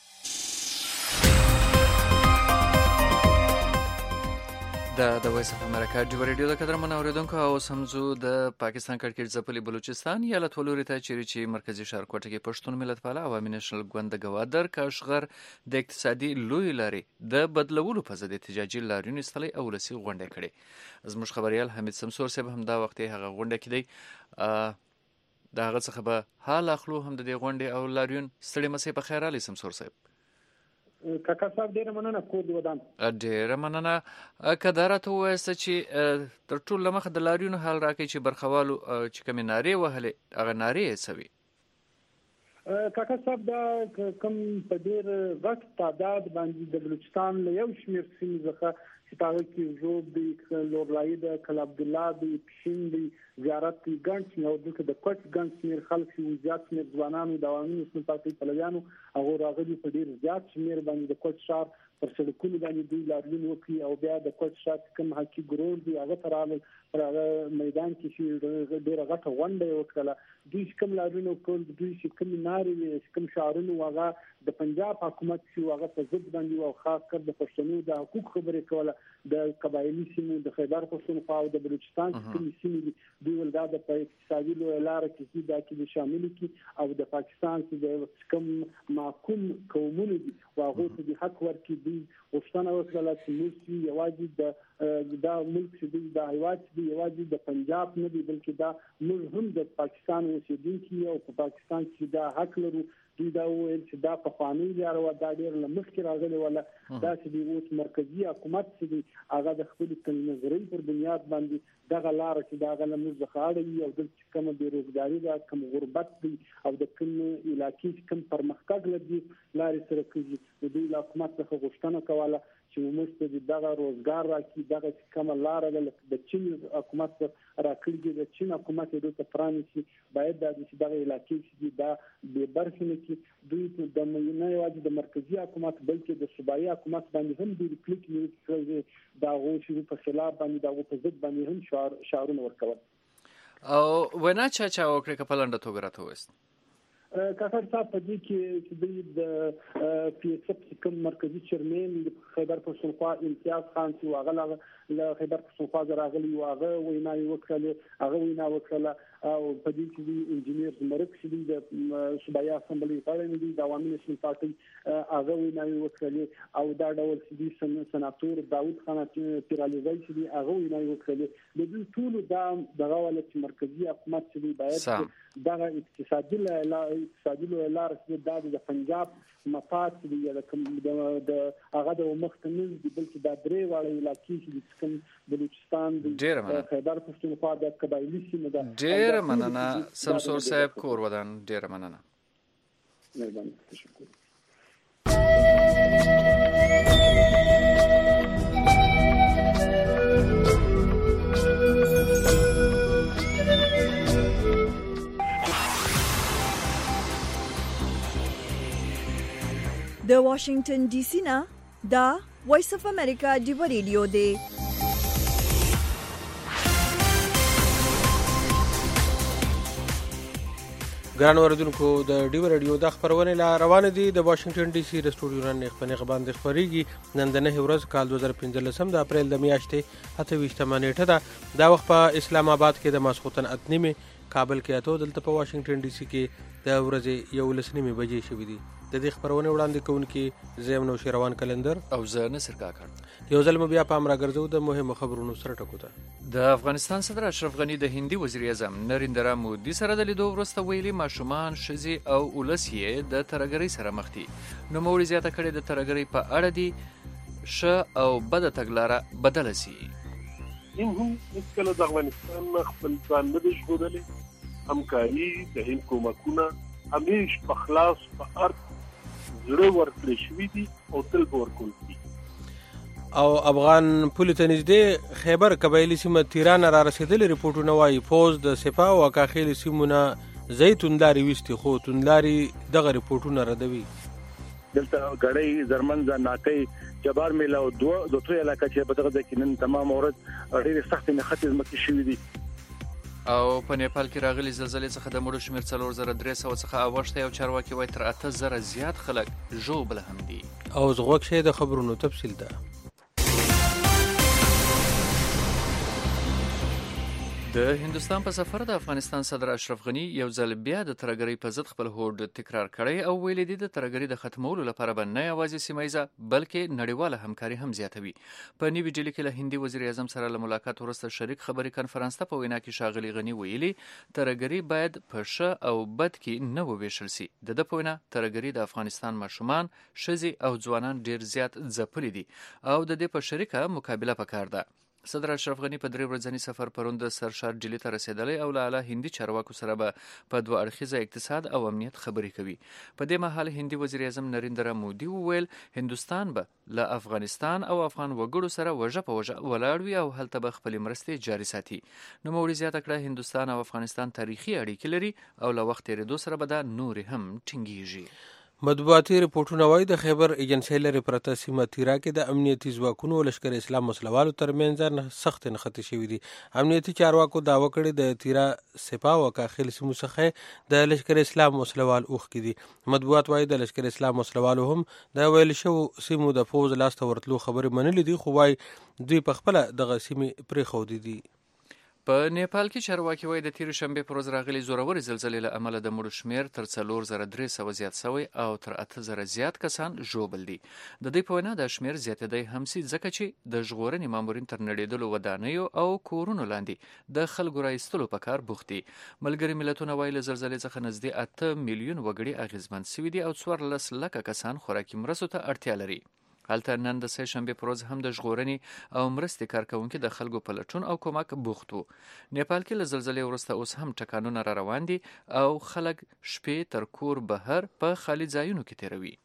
C: دا د وایس اف امریکا ډیو ریډیو د قدر من اوریدونکو او سمزو د پاکستان کړکېټ ځپلي بلوچستان ایالت ولوري ته چیرې چې مرکزی ښار کوټه کې پښتون ملت پاله عوامي نېشنل ګوند ګوادر کاشغر د اقتصادي لوی لارې د بدلولو په ضد احتجاجي لاریون استلې او ولسي غونډه کړې. زموږ خبريال حمید سمسور صاحب هم دا وخت هغه غونډه کې دی دا هغه څخه به حال اخلو هم د دې غونډې او لاریون ستړي مسې په خیر علي سمسور صاحب.
P: کاکا صاحب ډیره مننه کور دی ودان
C: ډیره مننه کدارته وایست چې تر ټولو لمخه د لاریون حال راکې چې برخوالو چې کوم ناری وهلې هغه ناری سوي
P: کاکا صاحب دا کوم په ډیر وخت تعداد باندې د بلوچستان له یو شمېر سیمې څخه چې تاسو کې زوب دی لورلای د کل عبد الله دی پښین دی زیارت دی ګڼ نو د کوټ ګڼ شمېر خلک چې زیات شمېر ځوانانو د عوامي نسل پاتې پلویانو هغه راغلي په ډیر زیات شمېر باندې د کوټ ښار پر سړکونو باندې دوی لاریون وکړي او بیا د کوټ ښار کوم حقي ګرور دی هغه ترامل پر هغه میدان کې چې ډیره غټه غونډه وکړه دوی کوم لاریون وکړ دوی چې کوم ناري کوم شعارونه واغه د پنجاب حکومت چې هغه په ضد باندې او خاص کر د پښتنو د حقوق خبرې کوله د قبایلی سیمو د خیبر پښتونخوا او د بلوچستان کوم سیمې دوی ولدا د اقتصادي لار کې دا کې شامل کی او د پاکستان چې د کوم محکوم قومونه دي واغه د حق ورکړي دي وښتنه وکړه چې موږ یوازې د دا ملک چې د هیواد دی یوازې د پنجاب نه دی بلکې دا موږ هم د پاکستان اوسیدونکو او په پاکستان کې دا حق لرو دوی دا ویل چې دا په قانون لري او دا ډیر لمخکې راغلی ولا دا چې د اوس مرکزی حکومت چې هغه د خپل نظری پر بنیاد باندې دغه لار چې دا غل موږ ځخاړي او د کوم بیروزګاری دا کوم غربت دی او د کوم علاقې کوم پرمختګ لري لارې سره کوي د دوی حکومت څخه غوښتنه کوله چې موږ ته دغه روزګار راکړي دغه کوم لار د چین حکومت راکړي د چین حکومت د تفرانسي باید د دغه علاقې چې دا به برخه کې دوی د نه یوازې د مرکزی حکومت بلکې د صوبایي حکومت باندې هم د کلیک نیول دا غوښتنه په خلاف باندې دا په ضد باندې هم شعار شعارونه ورکول
C: او وینا چا چا وکړه کپلنده توګه راته وست
P: کاکر صاحب په دې کې چې د پی ایس اف کوم مرکزی چیرمن د خیبر پښتونخوا امتیاز خان چې واغله له خیبر پښتونخوا راغلی واغه وینا وکړه هغه وینا وکړه او په دې کې د انجینیر زمرک چې د صوبایي اسمبلی غړی دي د عوامي نېشنل پارټي هغه ویناوي وکړلې او دا ډول چې د سناتور داود خان پیرالوی چې دی هغه ویناوي وکړلې د دې ټول دا دغه ولې چې مرکزی حکومت چې باید دغه اقتصادي اقتصادي لار چې د پنجاب مفاد دی د هغه د مختنز دی بلکې د درې واړه علاقې چې د کوم بلوچستان د خیبر پښتونخوا د قبایلی سیمه ده.
C: ډیر مننه سمسور صاحب کور ودان. ډیر مننه.
P: مهرباني. تشکر.
A: د واشنگټن ډي سي نه دا وایس اف امریکا ډیو ریډیو دی.
B: ګران اوریدونکو د ډیو ریډیو د خبرونه لا روان دي د واشنگټن ډي سي د سټوډیو نن خبرونه باندې خبريږي. نن د نه ورځ کال دوه هزار پنځلس د اپریل د میاشتې اته ویشتمه نیټه ده. دا وخت په اسلام آباد کې د ماسخوتن اتنیمه، کابل کې اته، دلته په واشنگټن ډي سي کې د ورځې یو لسنیمه بجې شوې دي. د دې خبرونه وړاندې کوونکي زیم نو شیروان کلندر
C: او زه نصر کاکړ.
B: یو ځل مو بیا پام راګرځو د مهمو خبرونو سره ټکو ته.
C: د افغانستان صدر اشرف غنی د هندي وزیر اعظم نریندرا مودي سره د لیدو وروسته ویلي ماشومان، ښځې او ولس یې د ترهګرۍ سره مخ دي. نوموړي زیاته کړې د ترهګرۍ په اړه دي ښه او بده تګلاره بدله سي.
D: هند هم هیڅکله د افغانستان خپل ځان نه دی ژغورلی. همکاري د هند کومکونه همیش په خلاص په ارض زړه ورکړی شوي دي او تل به ورکول کېږي.
B: او افغان پولې ته نږدې خیبر قبایلي سیمه تیران را رسېدلي رپورټونه وایي پوځ د سپاه او اکاخیلو سیمو نه ځای توندلارې ویستې، خو توندلارې دغه رپورټونه ردوي.
O: دلته غړی زرمنځ ناکۍ جبار میله او دوه دوه علاقه چې په دغه ځای کې نن تمام اورد ډېرې سختې نښتې ځمکې شوي دي.
C: او په نیپال کې راغلي زلزلې څخه د مړو شمېر څلور زره درې سوه څخه اوښتی او چارواکي وایي تر اته زره زیات خلک ژوبله هم دي.
B: او زغوږ شی د خبرونو تفصیل ده.
C: د هندوستان په سفر د افغانستان صدر اشرف غنی یو ځل بیا د ترهګرۍ په ضد خپل هوډ تکرار کړی او ویلي دي د ترهګرۍ د ختمولو لپاره به نه یوازې سیمه ییزه بلکې نړیواله همکاري هم زیاتوي. په نیوي ډیلي کې له هندي وزیر اعظم سره له ملاقات وروسته شریک خبري کنفرانس ته په وینا کې ښاغلي غنی ویلي ترهګرۍ باید په ښه او بد کې نه وویشل سي. د ده په وینا ترهګرۍ د افغانستان ماشومان، ښځې او ځوانان ډیر زیات ځپلي دي او د دې په شریکه مقابله پکار ده. صدر اشرف غنی په درې ورځني سفر پرون د سرشار ډیلي ته رسیدلی او له اعلی هندي چارواکو سره به په دوه اړخیزه اقتصاد او امنیت خبرې کوي. په دې مهال هندي وزیر اعظم نریندرا مودي وویل هندوستان به له افغانستان او افغان وګړو سره وژه په وژه ولاړ وي او هلته به خپلې مرستې جاري ساتي. نوموړي زیاته کړه هندوستان او افغانستان تاریخي اړیکې لري او له وخت تېرېدو سره به دا نورې هم ټینګېږي.
B: مطبوعاتي رپورټونه وایي د خیبر ایجنسۍ لرې پرته سیمه تیرا کې د امنیتي ځواکونو او لشکر اسلام وسلوالو ترمنځ سخت نښتې شوي دي. امنیتي چارواکو دعوه کړې د تیرا سپاه او اکاخیل سیمو څخه د لشکر اسلام وسلوال اوښکي دي. مطبوعات وایي د لشکر اسلام وسلوالو هم د ویل شوو سیمو د پوځ لاسته ورتلو خبرې منلې دي، خو وایي دوی په خپله دغه سیمې پرېښودې دي.
C: په نیپال کې چارواکي وایي د تېرې شنبې پر ورځ راغلي زورورې زلزلې له امله د مړو شمېر تر څلور زره درې سوه زیات سوی او تر اته زره زیات کسان ژوبل دي. د دوی په وینا دا شمېر زیاتېدی هم سي ځکه چې د ژغورنې مامورین تر نړېدلو ودانیو او کورونو لاندې د خلکو رایستلو په کار بوخت دي. ملګري ملتونه وایي له زلزلې څخه نږدې اته میلیون وګړي اغېزمن سوي دي او څوارلس لکه کسان خوراکي مرستو ته اړتیا لري. هلته نن د سه شنبې پر ورځ هم د ژغورنې او مرستې کارکوونکي د خلکو په لټون او کومک بوخت وو. نیپال کې له زلزلې وروسته اوس هم ټکانونه را روان دي او خلک شپې تر کور بهر په خالي ځایونو کې تیروي.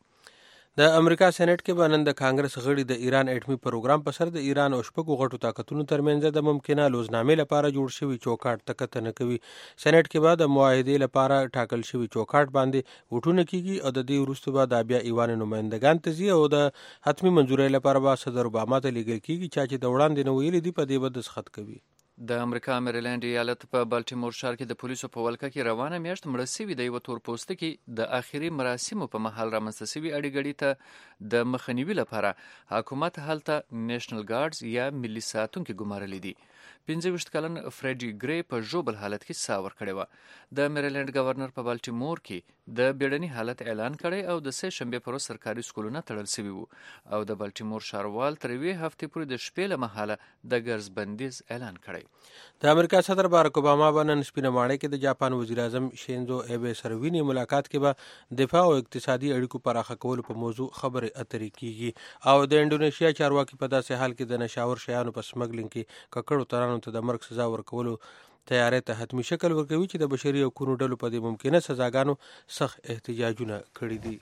B: د امریکا سېنات کې به نن د کانګرس غړي د ایران اټومي پروګرام په سر د ایران او شپږو غټو طاقتونو ترمنځ د ممکنه لوزنامې لپاره جوړ شوي چوکاټ ته کتنه کوي. سېنات کې به د معاهدې لپاره ټاکل شوي چوکاټ باندې ووټونه کیږي او د دې وروسته به د بیا ایوان نمایندګان ته ځي او د حتمي منظورۍ لپاره به صدر اوباما ته لیږل کیږي چا چې د وړاندې نه ویلي دي په دې به دستخط کوي.
C: د امریکا میریلینډ ایالت په بالټیمور ښار کې د پولیسو په ولکه کې روانه میاشت مړه سوي د یوه تور پوستکي د آخري مراسمو په مهال رامنځته سوي اړیګړي ته د مخنیوي لپاره حکومت هلته نیشنل ګارډز یا ملي ساتونکي ګمارلي دي. پنځه ویشت کلن فریډي ګری په ژوبل حالت کې ساه ورکړې وه. د میریلینډ گورنر په بالټیمور کې د بیړني حالت اعلان کړی او د سه شنبې پر ورځ سرکاري سکولونه تړل شوي وو او د بالټیمور ښاروال تر یوې هفتې پورې د شپې له مهاله د ګرځ بندیز اعلان کړی.
B: د امریکا صدر بارک اوباما به نن سپینه ماڼۍ کې د جاپان وزیر اعظم شینزو ایبه سره ویني. ملاقات کې به دفاع او اقتصادي اړیکو پراخه کولو په موضوع خبرې اترې کیږي او د انډونیشیا چارواکي په داسې حال کې د نشاور شیانو په سمګلینګ کې ککړو ترانو ته د مرګ سزا ورکولو تیاری ته حتمی شکل ورکوي چې د بشري حقوقو ډلو په دې ممکنه سزاګانو سخت احتجاجونه کړي دي.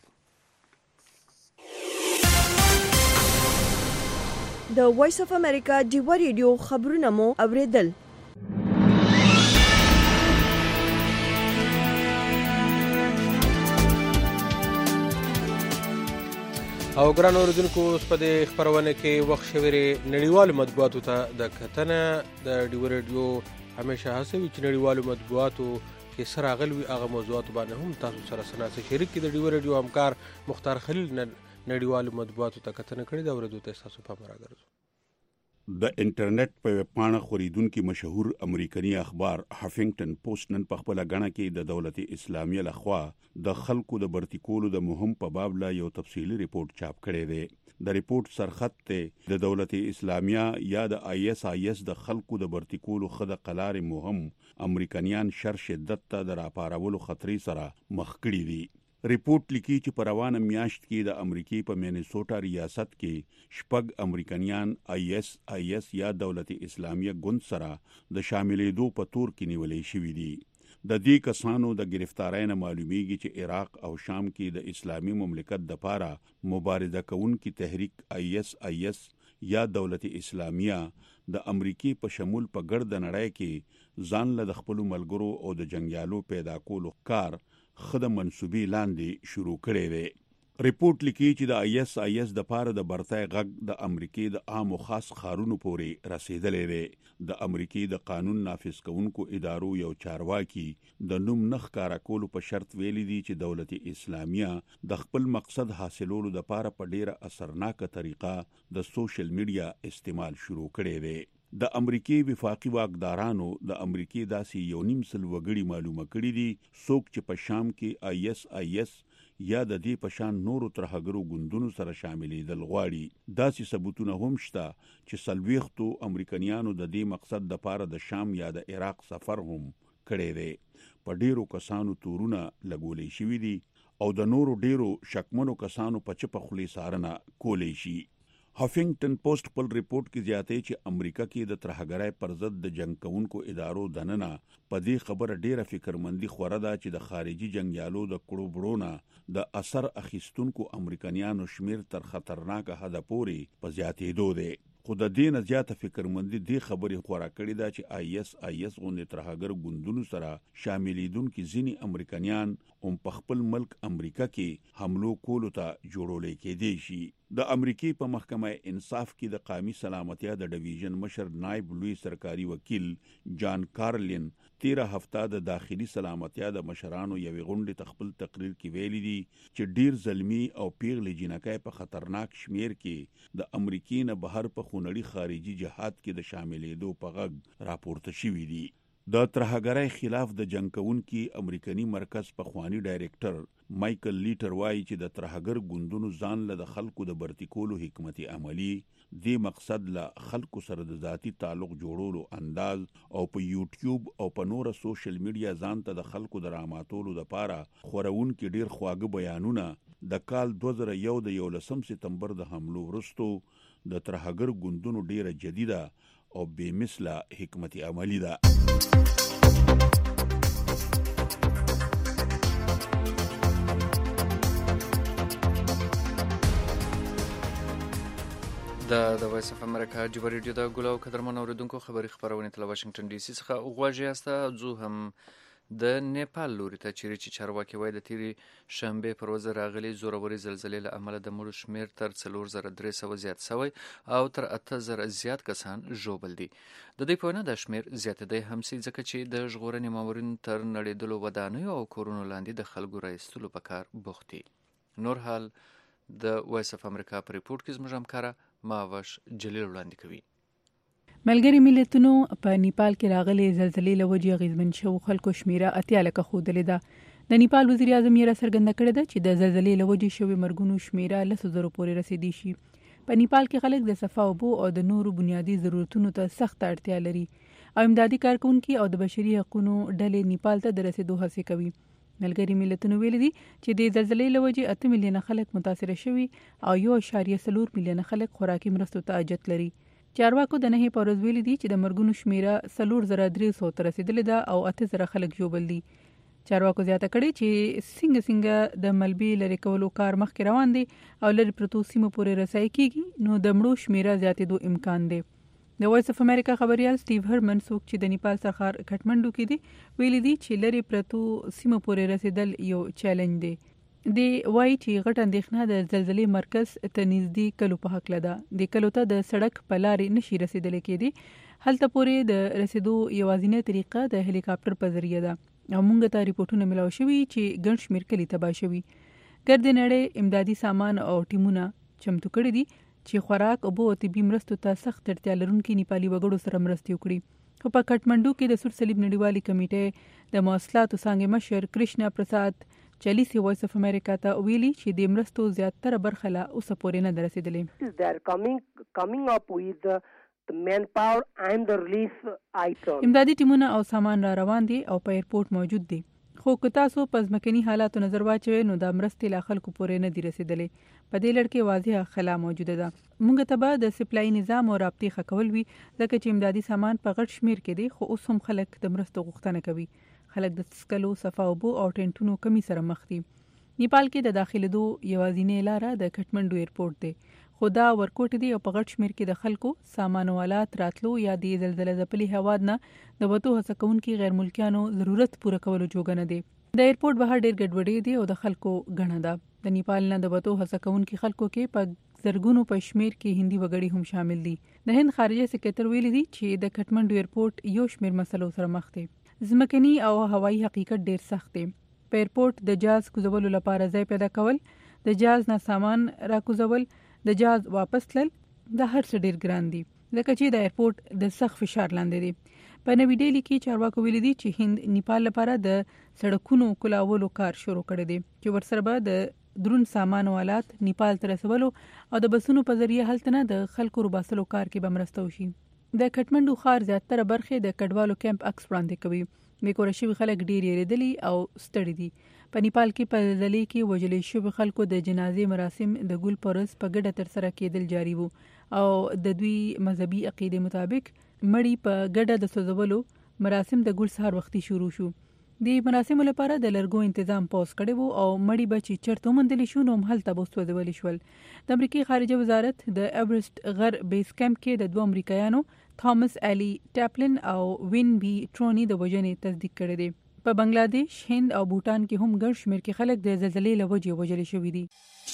A: د وایس اف امریکا ډیوا ریډیو خبرونه مو اوریدل.
B: او ګران اوریدونکو اوس په دې خپرونه کې وخت شوی نړیوالو مطبوعاتو ته د کتنه. د ډیوا ریډیو همیشه هڅه وي چې نړیوالو مطبوعاتو کې څه راغلي وي هغه موضوعاتو باندې هم تاسو سره څه شریک کړي. د ډیوا ریډیو همکار مختار خلیل نړیوالو مطبوعاتو ته کتنه کړې ده. اورېدو ته ستاسو پام راګرځو.
G: د انټرنیټ په ویبپاڼه خوريدونکو مشهور امریکایي اخبار هافینګټن پوسټ نن په خپل غاڼه کې د دولت اسلامیه لخوا د خلکو د برتی کولو د مهم په باب لا یو تفصیلی ریپورت چاپ کړی دی. د ریپورت سرخط ته د دولت اسلامیه یا د آی اس آی اس د خلکو د برتی کولو خد قلار مهم امریکایان شر شدت ته د راپارولو خطرې سره مخ کړي دي. ریپورت لیکي چې په روانه میاشت کې د امریکای په مینیسوټا ریاست کې شپږ امریکایان آی اس آی اس یا دولت اسلامیه ګوند سره د شاملېدو په تور کې نیولې شوي دي. د دې کسانو د گرفتارۍ نه معلومیږي چې عراق او شام کې د اسلامي مملکت د پاره مبارزه کوونکي تحریک آی اس آی اس یا دولت اسلامیه د امریکای په شمول په ګرد نړۍ کې ځان له خپل ملګرو او د جنگیالو پیدا کولو کار خدای منسوبي لاندې شروع کړي دي. ریپورت لیکي چې د آی اس آی اس د پاره د برتای غږ د امریکای د عام او خاص خارونو پورې رسیدلې دی. د امریکای د قانون نافذ کوونکو ادارو یو چارواکي د نوم نخ کارا کولو په شرط ویلي دي چې دولت اسلامیه د خپل مقصد حاصلولو د پاره په ډیره اثرناکه طریقه د سوشل میډیا استعمال شروع کړي دي. د امریکای وفاقي واکدارانو د امریکای داسې یو نیم سل وګړي معلومه کړي دي څوک چې په شام کې آی اس آی اس یا د دې پشان نورو ترهګرو ګوندونو سره شاملې دل غواړي. داسې ثبوتونه هم شته چې سلويختو امریکایانو د دې مقصد د پاره د شام یا د عراق سفر هم کړی دی. په ډیرو کسانو تورونه لګولې شوې دي او د نورو ډیرو شکمنو کسانو په چپه خلی سارنه کولې شي. هافینګټن پوسټ په ریپورت کې زیاتې چې امریکا کې د ترهګرۍ پر ضد د جنگ کوونکو ادارو دننه په دې خبره ډیره فکرمندي خوره ده چې د خارجي جنگیالو د کړو بړونه د اثر اخیستونکو امریکایانو شمیر تر خطرناک حد پورې په زیاتېدو دی. خو د دې نه زیاته فکرمندي دې خبرې خورا کړې ده چې آی اس آی اس غونډې ترهګر ګوندونو سره شاملېدونکو ځینې امریکایان هم په خپل ملک امریکا کې حملو کولو ته جوړولې کېدی شي. د امریکای په محکمه انصاف کې د قومي سلامتیا د ډیویژن مشر نائب لوی سرکاري وکیل جان کارلین تیره هفته د داخلي سلامتیا د مشرانو یوې غونډې ته خپل تقریر کې ویلي دي چې ډیر ظلمي او پیغلې جنکۍ په خطرناک شمیر کې د امریکای نه بهر په خونړي خارجي جهاد کې د شاملېدو په غږ راپورته شوي دي. د ترهګرۍ خلاف د جنگ کوونکي امریکایي مرکز په خوانی ډایریکټر مایکل لیټر وایي چې د ترهګر ګوندونو ځان له د خلکو د برتی کولو حکمت عملی د مقصد له خلکو سره د ذاتی تعلق جوړولو انداز او په یوټیوب او په نور سوشل میډیا ځان ته د خلکو د راماتولو د پاره خورون کې ډیر خواږه بیانونه د کال دوه زره یو د یولسم سپتمبر د حملو وروسته د ترهګر ګوندونو ډیره جديده او بے مثله حکمت عملی ده.
C: د د وایس اف امریکا ډیوا ریډیو د ګلو قدرمن اوریدونکو خبري خبرونه تل واشنگټن ډي سي څخه غواړي استه زو هم د نیپال لوري ته چیرې چې چارواکي وایي د تیری شنبه پر ورځ راغلي زوروري زلزلې له امله د مړو شمیر تر څلور زره درې سوه زیات شوی او تر اته زره زیات کسان ژوبل دي. د دې په وینا د شمیر زیاتېدی هم سي ځکه چې د ژغورنې مامورین تر نړېدلو ودانیو او کورونو لاندې د خلکو راایستلو په کار بوخت دي. نور حال د وایس اف امریکا په ریپورت کې زموږ همکاره ماوش جلیل وړاندې کوي.
Q: ملګری ملتونو په نیپال کې راغلي زلزلې له وجې اغېزمن شوو خلکو شمیره اتیا لکه ښودلې ده. د نیپال وزیر اعظم یې راڅرګنده کړې ده چې د زلزلې له وجې شوي مرګونو شمیره لسو زرو پورې رسیدي شي. په نیپال کې خلک د صفا اوبو او د نورو بنیادي ضرورتونو ته سخت اړتیا لري او امدادي کارکونکي او د بشري حقوقو ډلې نیپال ته د رسیدو هڅې کوي. ملګری ملتونو ویلي دي چې د زلزلې له وجې اته میلیونه خلک متاثره شوي او یو اعشاریه څلور میلیونه خلک خوراکي مرستو ته حاجت لري. چارواکو د نهې په ورځ ویلي دي چې د مرګونو شمیره څلور زره درې سوو ته رسیدلې ده او اته زره خلک ژوبل دي. چارواکو زیاته کړې چې څنګه څنګه د ملبې لرې کولو کار مخکې روان دی او لرې پرتو سیمو پورې رسایي کیږي نو د مړو شمیره زیاتېدو امکان دی. د وایس اف امریکا خبريال سټیو هرمن څوک چې د نیپال سرحد کټمنډو کې دی ویلي دي چې لرې پرتو سیمو پورې رسیدل یو چیلنج دی. د وایي چې غټ اندېښنه د زلزلې مرکز ته نږدې کلو په هکله ده. د کلو ته د سړک په لارې نشي رسیدلی کېدی. هلته پورې د رسیدو یوازینۍ طریقه د هلیکاپټر په ذریعه ده او موږ ته ریپورټونه ملاو شوي چې ګڼ شمېر کلي تباه شوي. ګرد نړۍ امدادي سامان او ټیمونه چمتو کړي دي چې خوراک، اوبو او طبي مرستو ته سخت اړتیا لرونکي نیپالي وګړو سره مرستې وکړي. خو په کټمنډو کې د سور صلیب نړیوالې کمیټې د مواصلاتو څانګې مشر کرشنا پرساد چلیسی وایس اف امریکا ته ویلي چې د مرستو زیاتره برخه لا اوسه پورې نه ده رسیدلې. امدادي ټیمونه او سامان را روان دي او په ایرپورټ موجود دي. خو که تاسو په ځمکني حالاتو نظر واچوئ نو دا مرستې لا خلکو پورې نه دي رسیدلې. په دې لړ کې واضحه خلا موجوده ده. موږ ته به د سپلای نظام او رابطې ښه کول وي ځکه چې امدادي سامان په غټ شمیر کې دی خو اوس هم خلک د مرستو غوښتنه کوي. خلک د څښلو، صفا اوبو او ټینټونو کمی سره مخ دي. نیپال کې د داخلېدو یوازینۍ لاره د کټمنډو ایرپورټ دی خو دا ورکوټ دی او په غټ شمیر کې د خلکو سامان او آلات راتلو یا د زلزلې ځپلي هواد نه د وتو هڅه کوونکي غیر ملکیانو ضرورت پوره کولو جوګه نه دی. د ایرپورټ بهر ډېر ګډوډي دی او د خلکو ګڼه ده. د نیپال نه د وتو هڅه کوونکي خلکو کې په زرګونو په شمیر کې هندي وګړي هم شامل دي. د هند خارجه سکرټر ویلي دي چې د کټمنډو ایرپورټ یو شمیر مسلو سره مخ دی. ځمکني او هوایي حقیقت ډیر سخت دی. په ایرپورټ د جاز کوزولو لپاره ځای پیدا کول، د جاز نه سامان راکوزول، د جاز واپس تلل د هر څه ډیر ګران دي ځکه چې د ایرپورټ د سخت فشار لاندې دی. په نوې ډیلی کې چارواکو ویلي دي چې هند نیپال لپاره د سړکونو کلاولو کار شروع کړی دی چې ورسره به د درون سامان او آلات نیپال ته رسولو او د بسونو په ذریعه هلته نه د خلکو روباسلو کار کې به مرسته وشي. د کټمنډو ښار زیاتره برخې د کډوالو کیمپ عکس وړاندې کوي. بیکوره شوي خلک ډیر یریدلي او ستړي دي. په نیپال کې په زلزلې کې وژل شوي خلکو د جنازې مراسم د ګل په ورځ په ګډه ترسره کېدل جاري وو او د دوی مذهبي عقیدې مطابق مړي په ګډه د سوځولو مراسم د ګل سهار وختي شروع شو. د مراسمو لپاره د لرګو تنظیم پوس کړی وو او مړي به چې چېرته وموندلی شو نو همهلته به سوځولی شول. د امریکې خارجه وزارت د ایورسټ غر بیس کیمپ کې د دوه امریکایانو تامس الی ټاپلن او وین بی ټرونی د وژنې تصدیق کړی دی. په بنگلاديش، هند او بوټان کې هم ګڼ شمېر کې خلک د زلزلې له وجې وژل شوي دي.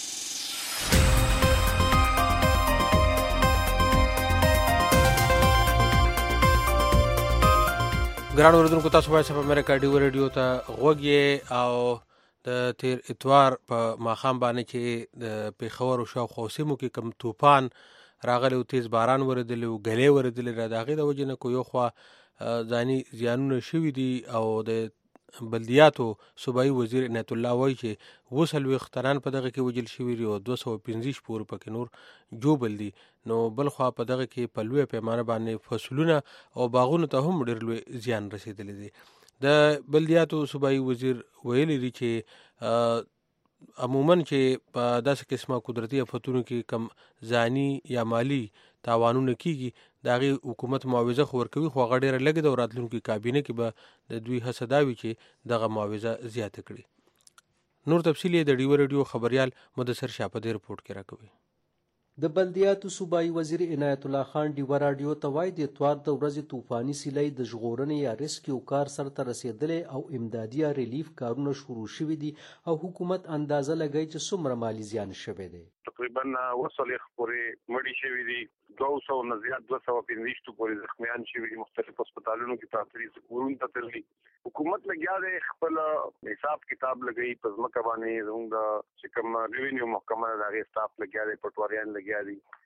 B: ګران اوریدونکو، تاسو وایس اف امریکا ډیو ریډیو ته غوږ یې او د تیر اتوار په ماښام باندې چې د پېښور او شاوخوا سیمو کې کوم طوفان راغلی او تیز باران ورېدلی او ګلې ورېدلې را د هغې د وجې نه کو یو خوا ځاني زیانونه شوي دي او د بلدیاتو صوبایي وزیر عنایت الله وایي چې اووه څلوېښت تنان په دغه کې وژل شوي دي او دوه سوه پنځه ویشت پورې پکې نور جوبل دي. نو بل خوا په دغه کې په لویه پیمانه باندې فصلونه او باغونو ته هم ډېر لوی زیان رسېدلی دی. د بلدیاتو صوبایي وزیر ویلی دي چې عموما چې په داسې قسمه قدرتي آفتونو کې کم ځاني یا مالي تاوانونه کیږي د هغې حکومت معاوضه خو ورکوي خو هغه ډېره لږه ده او راتلونکي کابینه کې به د دوی هڅه دا وي چې دغه معاوضه زیاته کړي. نور تفصیل یې د ډیو ریډیو خبریال مدثر شاه په دې رپورټ کې راکوي.
F: د بلدیاتو صوبایي وزیر عنایت الله خان ډیوه راډیو ته وایي د اتوار د ورځې طوفاني سیلۍ د ژغورنې یا ریسکیو کار سرته رسېدلی او امدادي یا ریلیف کارونه شروع شوي دي او حکومت اندازه لګوي چې څومره مالي زیان شوی دی.
E: تقریبا اووه څلوېښت پورې مړي شوي دي، دوه سوه نه زیات دوه سوه پنځه ویشتو پورې زخمیان شوي دي، مختلفو هسپتالونو کې پراته کورونو ته تللي. حکومت لګیا دی خپل حساب کتاب لګوي په ځمکه باندې. زموږ د چې کوم ریونیو محکمه ده د هغې سټاف لګیا دی، پټواریان لګیا دي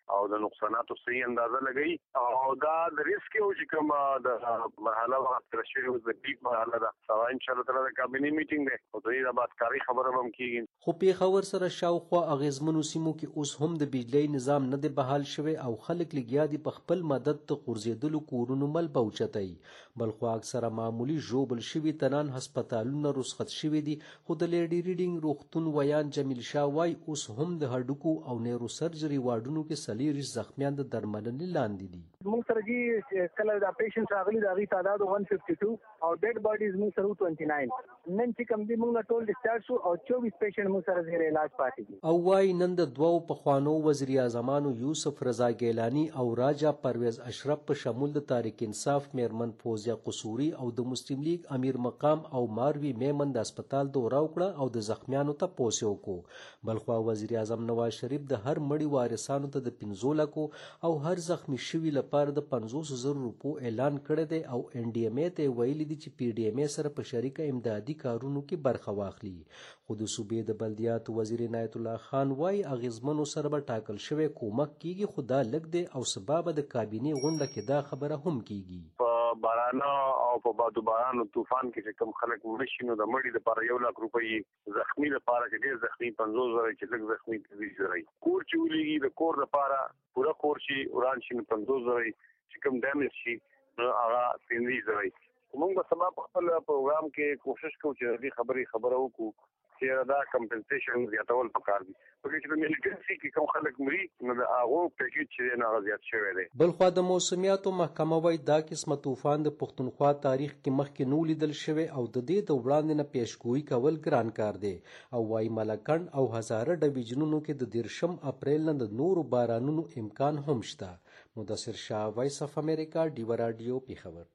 E: او د نقصاناتو صحیح اندازه لګي او دا د ریسک او چې کوم د مرحله وخت راشي او د پیک مرحله دا سوا ان شاء الله تعالی د کابینه میټینګ ده او دوی د بعد کاری خبره هم کیږي.
F: خو پیښور سره شاوخوا اغیزمنو سیمو کې اوس هم د بجلی نظام نه دی بحال شوی او خلک لګیا دي په خپل مدد ته قرضېدلو کورونو مل بوچتای بلخو اکثره معمولی جوبل شوی تنان هسپتالونه رخصت شوی دي. خو د لیډي ریډینګ روغتون ویان جمیل شاه وای اوس هم د هډوکو او نیرو سرجری واردونو کې سلیریش زخمیان د درملنې لاندې دي.
R: موږ سره چې کله دا پیشنټ راغلي د هغې تعداد one fifty-two او ډیډ باډیز موږ سره twenty-nine. نن چې کوم دي موږ ټول ډسچارج شو او چوبیس پیشنټ موږ سره زیر علاج پاتې دي.
F: او وای نن د دوو پخوانو وزیر اعظمانو یوسف رضا ګیلانی او راجا پرویز اشرف په شمول د تحریک انصاف میرمن فوزیه قصوري او د مسلم لیگ امیر مقام او ماروی میمن د هسپتال دورا وکړه او د زخمیانو ته پوسې وکړو. بلخوا وزیر اعظم نواز شریف د هر مړي وارثانو ته د پنځو لکو او هر زخمی شوي لپاره د پنځوس زرو روپو اعلان کړی دی او ان ډي ام اي ته ویلي دي چې پی ډي ام اي سره په شریکه امدادي کارونو کې برخه واخلي. خو د صوبې د بلدیاتو وزیر عنایت الله خان وایي اغیزمنو سره به ټاکل شوی کومک کیږي خو دا لږ دی او سبب د کابینې غونډه کې دا خبره هم کیږي.
E: په باران او په بادو باران او طوفان کې کوم خلک مړ نو د مړي لپاره یو لک روپۍ زخمی لپاره چې ډېر زخمی پنځوس زره چې لږ زخمی پنځه زره کور چې ولېږي د کور لپاره پوره کور چې وران شي نو پنځوس زره چې کوم ډیمیج شي نو هغه پنځه زره. موږ به سبا په خپل پروګرام کې کوشش کوو چې دې خبرې خبره وکړو چې دا کمپنسیشن زیاتول پکار دي پکې چې په میلیټري کې کوم خلک مري نو د هغه پیکیج چې نه زیات شوی دی.
F: بلخوا د موسمیاتو محکمه وایي دا قسمه طوفان د پښتونخوا تاریخ کې مخکې نو لیدل شوی او د دې د وړاندې نه پیشګویي کول ګران کار دی. او وایي ملکند او هزاره ډویژنونو کې د دیرشم اپریل نه د نورو بارانونو امکان هم شته. مدثر شاه، وایس اف امریکا، ډیو رادیو، پیښور.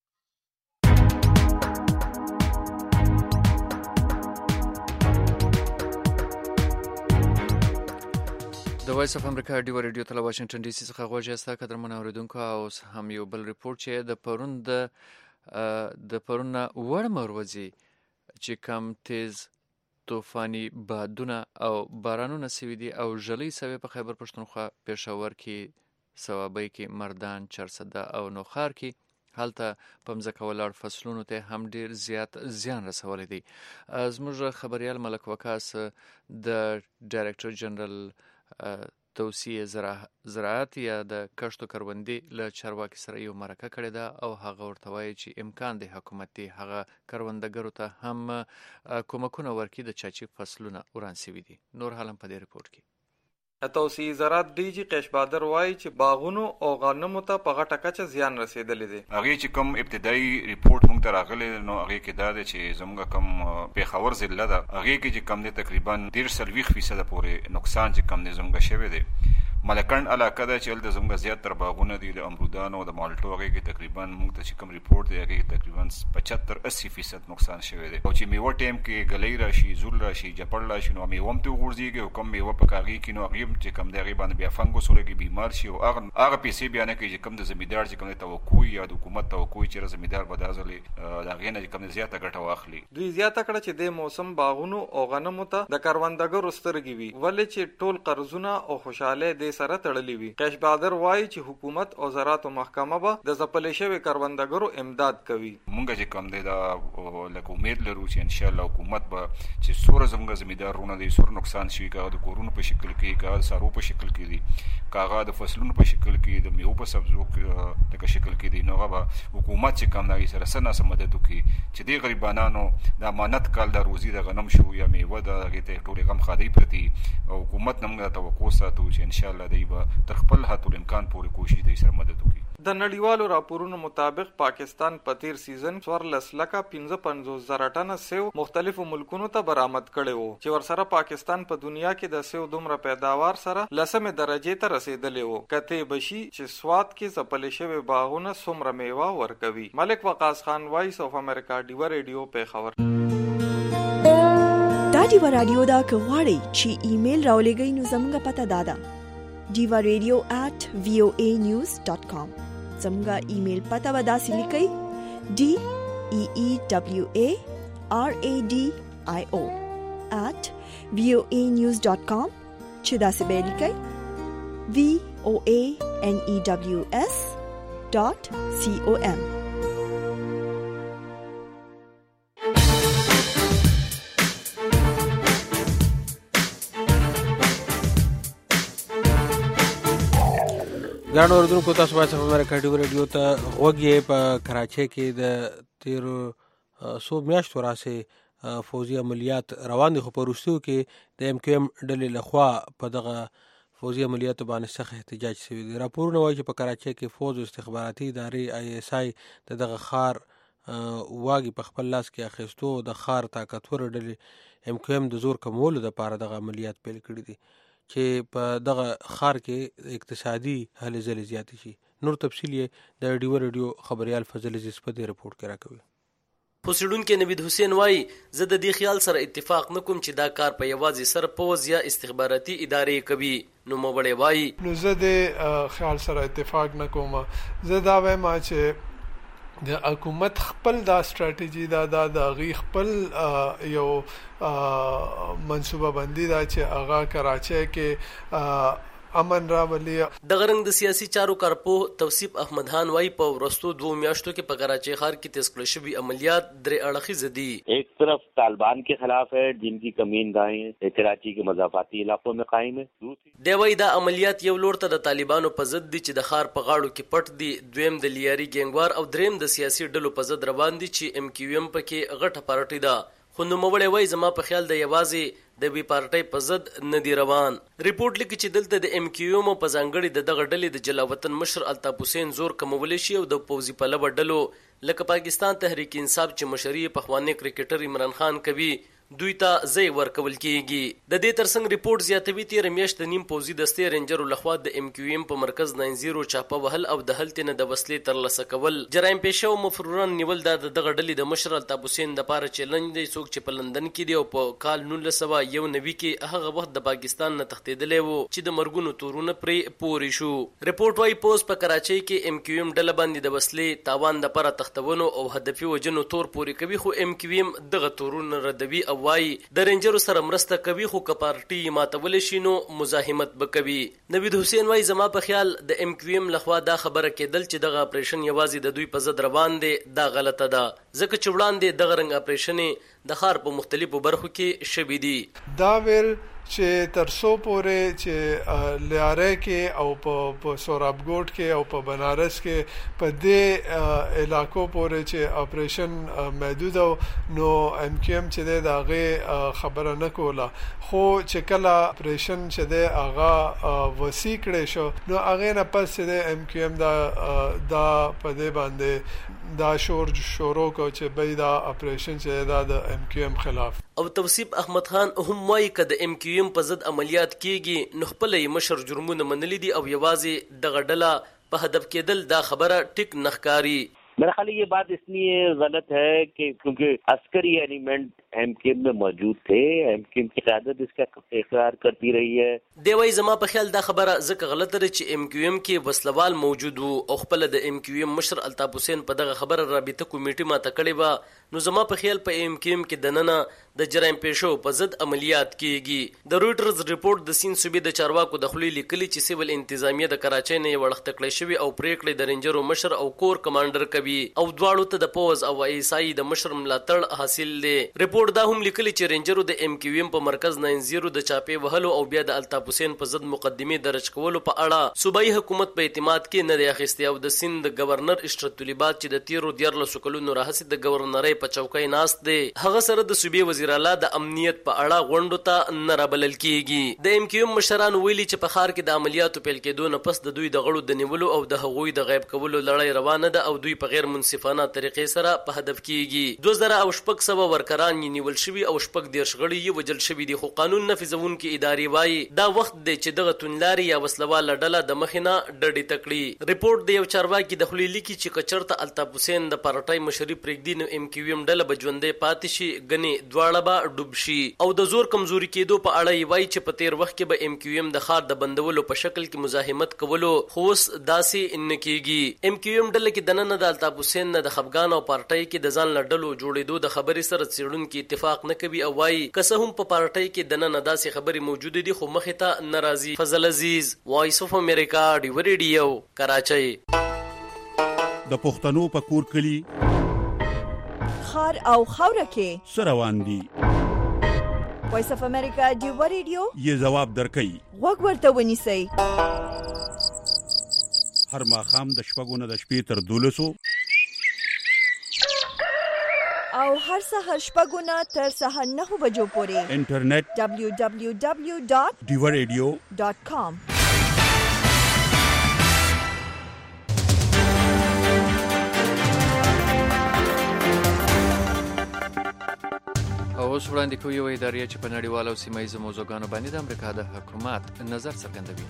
C: د وایس اف امریکا ډیو ریډیو ته له واشنگټن ډي سي څخه غوږ یاست قدرمن اوریدونکو. او هم یو بل ریپورت چې د پرون د د پرون وړ مروزي چې کم تیز طوفاني بادونه او بارانونه سوي دي او ژلۍ سوي په خیبر پښتونخوا، پېښور کې، صوابۍ کې، مردان، چرسده او نوخار کې هلته په مځکه ولاړ فصلونو ته هم ډیر زیات زیان رسولی دی. زموږ خبریال ملک وکاس د ډایرکټر جنرال توسعه زراعت یا د کښت او کروندې له چارواکي سره یو مرکه کړې ده او هغه ورته وایي چې امکان دی حکومت دی هغه کروندګرو ته هم کومکونه ورکړي د چا چې فصلونه وران سوي دي. نور حال هم په دې ریپورت کې.
S: توسعه زراعت ډي جي قیش بادر وایي چې باغونو او غنمو ته په غټه کچه زیان رسیدلی دی.
T: هغه چې کوم ابتدایي ریپورت مونږ ته راغلی نو هغه کې دا دی چې زموږ کوم پیښور ضلع ده هغه کې چې کم دی تقریبا ډیر سلويخ فیصد پورې نقصان چې کم دی زموږ شوی دی. ملکند علاقه ده چې هلته زموږ زیات تر باغونه دي د امرودانو او د مالټو هغې کې تقریبا مونږ ته چې کوم ریپورټ دی هغې کې تقریبا پچهتر اسی فیصد نقصان شوی دی. او چې میوه ټایم کې ګلۍ راشي، زول راشي، جپړ راشي نو میوه هم ته وغورځېږي او کوم میوه پکې هغې کې نو هغې هم چې کوم دی هغې باندې بیا فنګس ولګي، بیمار شي او هغه هغه پیسې بیا نه کوي چې کوم د زمیندار چې کوم دی توقع یا د حکومت توقع چې زمیندار به دا ځلې د هغې نه چې کوم دی زیاته ګټه واخلي.
S: دوی زیاته کړه چې د موسم باغونو او غنمو ته د کروندګرو سترګې وي ولې چې ټول قرضونه او خوشحالۍ دې سره تړلي وي. قیش بادر وایي چې حکومت او زراعت محکمه به د ځپلې شوي کروندګرو امداد کوي.
T: مونږ چې کوم دی دا لکه امید لرو چې انشاءالله حکومت به چې څومره زموږ زمیندارونه دي څومره نقصان شوي که د کورونو په شکل کې که د څاروو په شکل کې دي که هغه د فصلونو په شکل کې د میوو په سبزو په شکل کې دي نو هغه به حکومت چې کوم دی سره څه ناسم مدد وکړي چې دې غریبانانو د امانت کال د روزي د غنم شو یا میوه د هغې ته ټولې غمخادۍ پرتې او حکومت نه موږ توقع ساتو چې انشاءالله دی به تر خپل حتی الامکان پورې کوشش دی سره مدد وکړي.
S: د نړیوالو راپورونو مطابق پاکستان په تیر سیزن څوارلس لکه پنځه پنځوس زره ټنه سیو مختلفو ملکونو ته برآمد کړی وو چې ورسره پاکستان په دنیا کې د سیو دومره پیداوار سره لسمې درجې ته رسیدلی وو. کته بشي چې سواد کې ځپلې شوي باغونه څومره میوه ورکوي. ملک وقاص خان، وایس اف امریکا، ډیو ریډیو، پیښور.
A: دا ډیو رادیو دا که غواړئ چې ایمیل راولېږئ نو زموږ پته دا ده ډیو رادیو ایٹ وی او ای نیوز ډاٹ کام. زموږ ایمیل پته به داسې لیکئ ډي ای ای ډبلیو ای آر ای ډي آی او ایٹ وی او ای نیوز ډاٹ کام چې داسې به یې لیکئ. V O A N E W S dot C O M.
B: ګرانو اوریدونکو، تاسو باید امریکا ډیو رادیو ته غوږ یې. په کراچۍ کې د تیرو څو میاشتو راهیسې فوزي عملیات روان دي، خو په وروستیو کې د ایم کیو ایم ډلې لخوا په دغه فوزي عملیاتو باندې سخت احتجاج شوی دی. راپورونه وایي چې په کراچۍ کې فوز او استخباراتي ادارې آی ایس آی د دغه ښار واګې په خپل لاس کې اخیستو د ښار طاقتور ډلې ایم کیو ایم د زور کمولو لپاره دغه عملیات پیل کړي دي چې په دغه ښار کې اقتصادي هلې ځلې زیاتې شي. نور تفصیل یې د ډیو رادیو خبریال فضل عزیز په دې رپورټ کې راکوي.
U: پوسیډونکو نوید حسین وایي زه د دې خیال سره اتفاق نکوم چې دا کار په یوازې سر پوز یا استخباراتي ادارې کوي. نو موبړې وایي
V: نو زه د خیال سره اتفاق نکوم. زه دا وایم چې د حکومت خپل دا استراتیجی دا دا د غی خپل یو منصوبه بندي دا چې هغه کراچۍ کې امن راولي.
U: د غرنګ د سیاسي چارو کارپو توصیف احمد خان وايي په ورستو دوه میاشتو کې په کراچۍ ښار کې تیز کړل شوي عملیات درې اړخیز دي.
W: ایک طرف طالبان کے خلاف ہے جن کی کمین گاہیں کراچی کے مضافاتی علاقوں میں قائم ہے.
U: دی وايي دا عملیات یو لور ته د طالبانو په ضد دي چې د ښار په غاړو کې پټ دي، دویم د لیاري ګینګوار او دریم د سیاسي ډلو په ضد روان دي چې ایم کیو ایم پکې غټه پارټي ده. خو نوموړی وایي زما په خیال د یوازې د بي پارټۍ په ضد نه دی روان. ریپورټ لیکي چې دلته د ایم کیو ایم په ځانګړي د دغه ډلې د جلاوطن مشر الطاف حسین زور کمولی شي او د پوځي پلوه ډلو لکه پاکستان تحریک انصاف چې مشري پخوانی کرکټر عمران خان کوي دوی ته ځای ورکول کیږي. د دې ترڅنګ ریپورټ زیاتوي تیر میاشت د نیم پوځي دستې رینجرو لخوا د ایم کیو ایم په مرکز ناین زیرو چاپه وهل او د هلته نه د وسلې ترلاسه کول، جرایم پیشه او مفروران نیول دا د دغه ډلې د مشر الطاف حسین د پاره چیلنج دی. څوک چې په لندن کې دی او په کال نولس سوه یو نوي کې هغه وخت د پاکستان نه تښتېدلی و چې د مرګونو تورونه پرې پورې شو. ریپورټ وايي پوز په کراچۍ کې ایم کیو ایم ډله باندې د وسلې تاوان د پاره تختونو او هدفي وجنو تور پورې کوي، خو ایم کیو ایم دغه تورونه ردوي او وايي د رینجرو سره مرسته کوي، خو که پارټي ماتول شي نو مزاحمت به کوي. نوید حسین وايي زما په خیال د ایم کیو ایم لخوا دا خبره کېدل چې دغه اپریشن یوازې د دوی په ضد روان دی دا غلطه ده، ځکه چې وړاندې دغه رنګ اپریشن د ښار په مختلفو برخو کې شوي دي.
V: دا ویل چې ترسو پورې چې لیاره کې او په سورابګوټ کې او په بنارس کې په دې علاقو پورې چې اپریشن محدود نو ایم کیو ایم چې د هغه خبره نه کوله، خو چې کله اپریشن چې د هغه وسیع کړی شو نو هغه نه پس د ایم کیو ایم دا دا په دې باندې دا شور شروع کو چې بای دا اپریشن چې دا د ایم کیو ایم خلاف.
U: او توصیف احمد خان هم وايي که د ایم کیو ایم په ضد عملیات کیږي نو خپل مشر جرمونه منلي دي او یوازې دغه ډله په هدف کېدل دا خبره ټیک نه ښکاري.
W: मेरा ख्याल ये बात इसलिए गलत है कि क्योंकि अस्करी एलिमेंट एम के एम में मौजूद थे, एम के एम की क़यादत इसका इकरार करती रही है.
U: دیوای زما په خیال دا خبره ځکه غلطه ده چې ایم کیو ایم کې وسلوال موجود وو او خپل د ایم کیو ایم مشر الطاف حسین په دغه خبره رابطه کمیټه ماته کړې و. نو زما په خیال په ایم کیو ایم کې دننه د جرایم پیشو په ضد عملیات کیږي. د رويټرز ریپورت د سین صوبې د چارواکو د خولي لیکلي چې سیول انتظامیه د کراچۍ نه وړخت کړې شوی او پریکړې د رینجرو مشر او کور کمانډر کوي او دواړو ته د پوز او ایسای د مشر ملاتړ حاصل دی. ریپورت دا هم لیکلي چې رینجرو د ایم کیو ایم په مرکز ناین زیرو د چاپې وهلو او بیا د الطاف حسین په ضد مقدمه درج کولو په اړه صوبایي حکومت په اعتماد کې نه دی اخیستی او د سند گورنر اشرت طلیبات چې د تیرو دیارلسو کلونو راهیسې د گورنرۍ په چوکۍ ناست دی هغه سره د صوبې وزیر اعلی د امنیت په اړه غونډو ته نه رابلل کیږي. د ایم کیو ایم مشران ویلي چې په ښار کې د عملیاتو پیل کېدو نه پس د دوی د غړو د نیولو او د هغوی د غیب کولو لړۍ روانه ده او دوی په غیر منصفانه طریقې سره په هدف کیږي. دوه زره او شپږ سوه ورکران یې نیول شوي او شپږ دیرش غړي یې وجل شوي دي، خو قانون نافذونکي ادارې وایي دا وخت دی چې دغه توندلاري یا وسلواله ډله د مخې نه ډډې ته کړي. ریپورټ د یو چارواکي د خولې لیکي چې که چېرته الطاف حسین د پارټۍ مشري پرېږدي نو ایم کیو ایم ډله به ژوندۍ پاتې شي، ګنې دواړه به ډوب شي. او د زور کمزوري کېدو په اړه یې وایي چې په تیر وخت کې به ایم کیو ایم د ښار د بندولو په شکل کې مزاحمت کولو، خو اوس داسې نه کېږي. ایم کیو ایم ډله کې دننه د الطاف حسین نه د خفګان او پارټۍ کې د ځان له ډلو جوړېدو د خبرې سره څېړونکي کې اتفاق نه کوي او وايي که څه هم په پارټۍ کې دننه داسې خبرې موجوده دي خو مخې ته نه راځي. فضل عزیز، وایس اف امریکا، ډیو ریډیو، کراچۍ.
G: د پښتنو په کور کلی
A: خار او خاوره کې
G: سره روان دي.
A: وایس اف امریکا ډیو ریډیو
G: یې جواب درکړي.
A: وګ ورته ونیسئ.
G: هر ماښام د شپږو نه د شپې تر دولسو
A: او هر سهار شپږو نه تر سهار نهو بجو پورې
G: انټرنیټ
A: دبلیو دبلیو دبلیو ډاٹ
G: ډیو ریډیو
A: ډاٹ کام.
C: اوس وړاندې کوو یو ادارې چې په نړیوالو او سیمه ییزو موضوعګانو باندې د امریکا د حکومت نظر څرګندوي.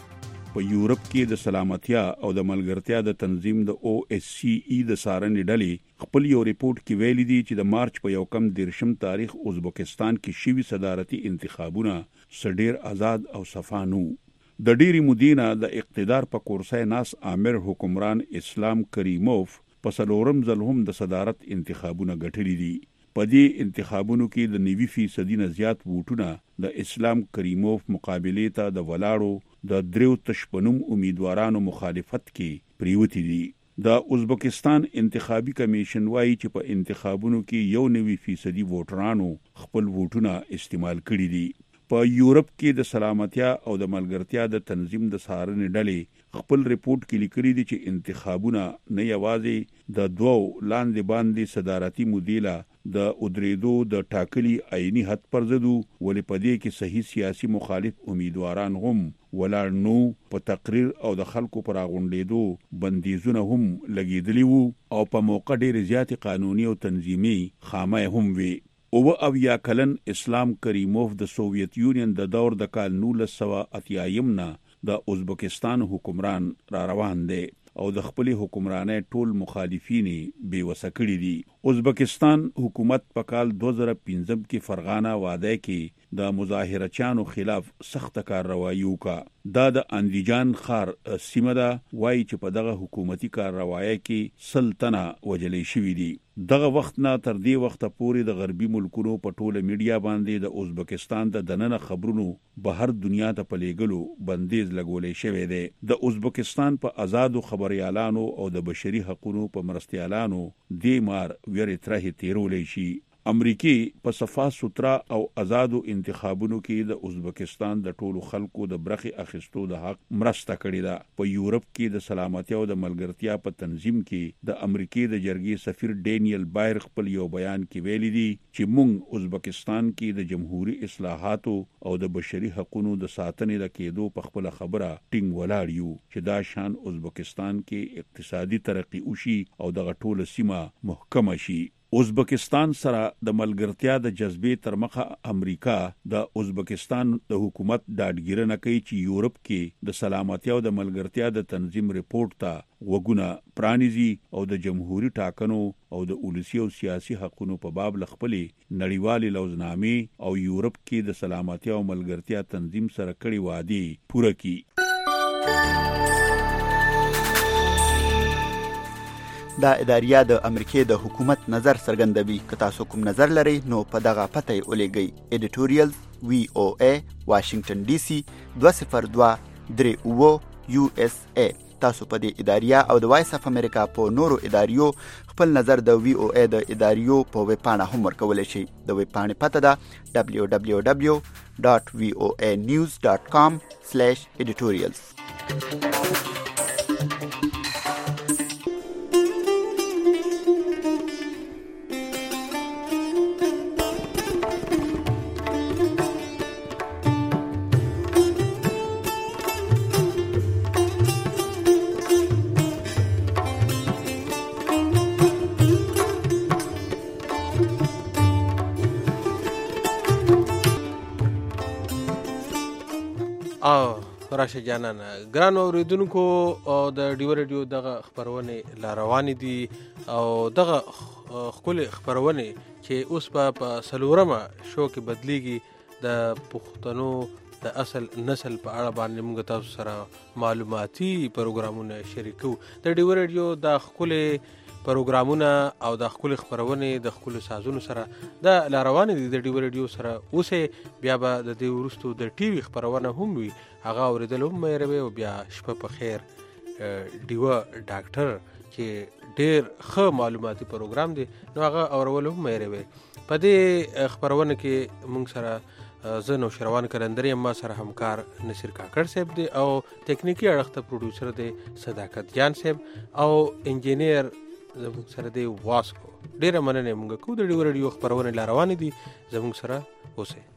G: په یورپ کې د سلامتیا او د ملګرتیا د تنظیم د او اس سی ای د سارنې ډلې خپل یو ریپورت کې ویلي دي چې د مارچ په یو کم دیرشم تاریخ ازبکستان کې شوي صدارتي انتخابونه سډیر آزاد او صفانو. د ډېری مودینه د اقتدار په کورسۍ ناس عامر حکمران اسلام کریموف په څلورم ځل هم د صدارت انتخابونه ګټلي دي. په دې انتخابونو کې د نوي فیصدي نه زیات ووټونه د اسلام کریموف مقابله ته د ولاړو د دریو تشپنوم امیدوارانو مخالفت کې پریوتی دي. د ازبکستان انتخابي کمیشن وايي چې په انتخابونو کې یو نوي فیصدي ووټرانو خپل ووټونه استعمال کړي دي. په یورپ کې د سلامتیا او د ملګرتیا د تنظیم د سارنې ډلې خپل ریپورت کې لیکلي دي چې انتخابونه نه یوازې د دوو لاندې باندې صدارتي مودیله د ادریدو د ټاکلي عیني حد پر ضد ولې په دې کې صحیح سیاسي مخالف امیدواران هم ولاړ نو. په تقریر او د خلکو پر غونډېدو بندیزونه هم لګېدلي وو او په موقع ډېرې زیاتې قانوني او تنظیمي خامه هم وي. او اویا کلن اسلام کریموف د سوویت یونین د دور د کال نولس سوه اتیایم نه د ازبکستان حکمران را روان دی او د خپل حکمرانۍ ټول مخالفین بې وسه کړي دي. ازبکستان حکومت په کال دوه زره پنځم کې فرغانه واده کې د مظاهرچیانو خلاف سخت کارروایي وکړه. دا د اندیجان ښار سیمه ده. وایي چې په دغه حکومتي کارروایي کې سل تنه وژلې شوي دي. دغه وخت نه تر دې وخته پورې د غربي ملکونو په ټوله میډیا باندې د ازبکستان د دننه خبرونو بهر دنیا ته په لیږلو بندیز لګولی شوی دی. د ازبکستان په آزادو خبریالانو او د بشري حقونو په مرستیالانو دې مار ویرې ترهې تیرولی شي. امریکای په صفا سوترا او آزادو انتخابونو کې د ازبکستان د ټولو خلکو د برخې اخیستو د حق مرسته کړې ده. په یورپ کې د سلامتیا او د ملګرتیا په تنظیم کې د امریکای د جرګې سفیر ډینیل بایر خپل یو بیان کې ویلي دي چې موږ ازبکستان کې د جمهوریت اصلاحاتو او د بشري حقوقو د ساتنې د کېدو په خپل خبره ټینګ ولاړ یو چې دا شان ازبکستان کې اقتصادي ترقی وشي او دغه ټوله سیمه محکمه شي. ازبکستان سره د ملګرتیا د جذبې تر مخه امریکا د ازبکستان د حکومت ډاډګیرنه کوي چې یورپ کې د سلامتیا او د ملګرتیا د تنظیم ریپورت ته وګونه پرانیزي او د جمهوریت ټاکنو او د ولسی او سیاسي حقوقو په باب لخپلې نړیوالې لوزنامې او یورپ کې د سلامتیا او ملګرتیا تنظیم سره کړي وعده پوره کړي.
H: دا اداریه د امریکای د حکومت نظر څرګندوي. که تاسو کوم نظر لرئ نو په دغه پته یې ولېږئ. ایډیټوریال وی او ای واشنگټن ډي سي دوه صفر دوه درې اووه یو اس ای. تاسو په دې اداریه او د وایس اف امریکا په نورو اداریو خپل نظر د وی او ای د اداریو په ویب پاڼه هم ورکولی شئ. د ویب پاڼې پته ده دبلیو دبلیو دبلیو ډاټ وی او ای نیوز ډاټ کام سلیش ایډیټوریالز.
B: راشه جانان ګران اوریدونکو د ډیو ریډیو دغه خبرونه لا روانې دي او دغه خپل خبرونه چې اوس په سلورمه شو کې بدلیږي د پښتنو د اصل نسل په اړه باندې موږ تاسو سره معلوماتي پروګرامونه شریکو. د ډیو ریډیو د خپل پروګرامونه او د خپل خبرونه د خپل سازونو سره د لاروان دي د ډیو رادیو سره اوسه بیا به د دې ورستو د ټي وي خبرونه هم وي هغه اوریدل هم مېروي او بیا شپه په خیر ډیو ډاکټر چې ډیر ښه معلوماتي پروګرام دی نو هغه اورول هم مېروي په دې خبرونه کې موږ سره زه نو شروان کرندري ما سره همکار نصیر کاکړ صاحب دی او ټیکنیکی اړخ ته پروډوسر دی صداقت جان صاحب او انجینیر زموږ سره دی واسکو ډیره مننه موږ کو د ډیو رادیو خبرونه لا روان دي زموږ سره اوسه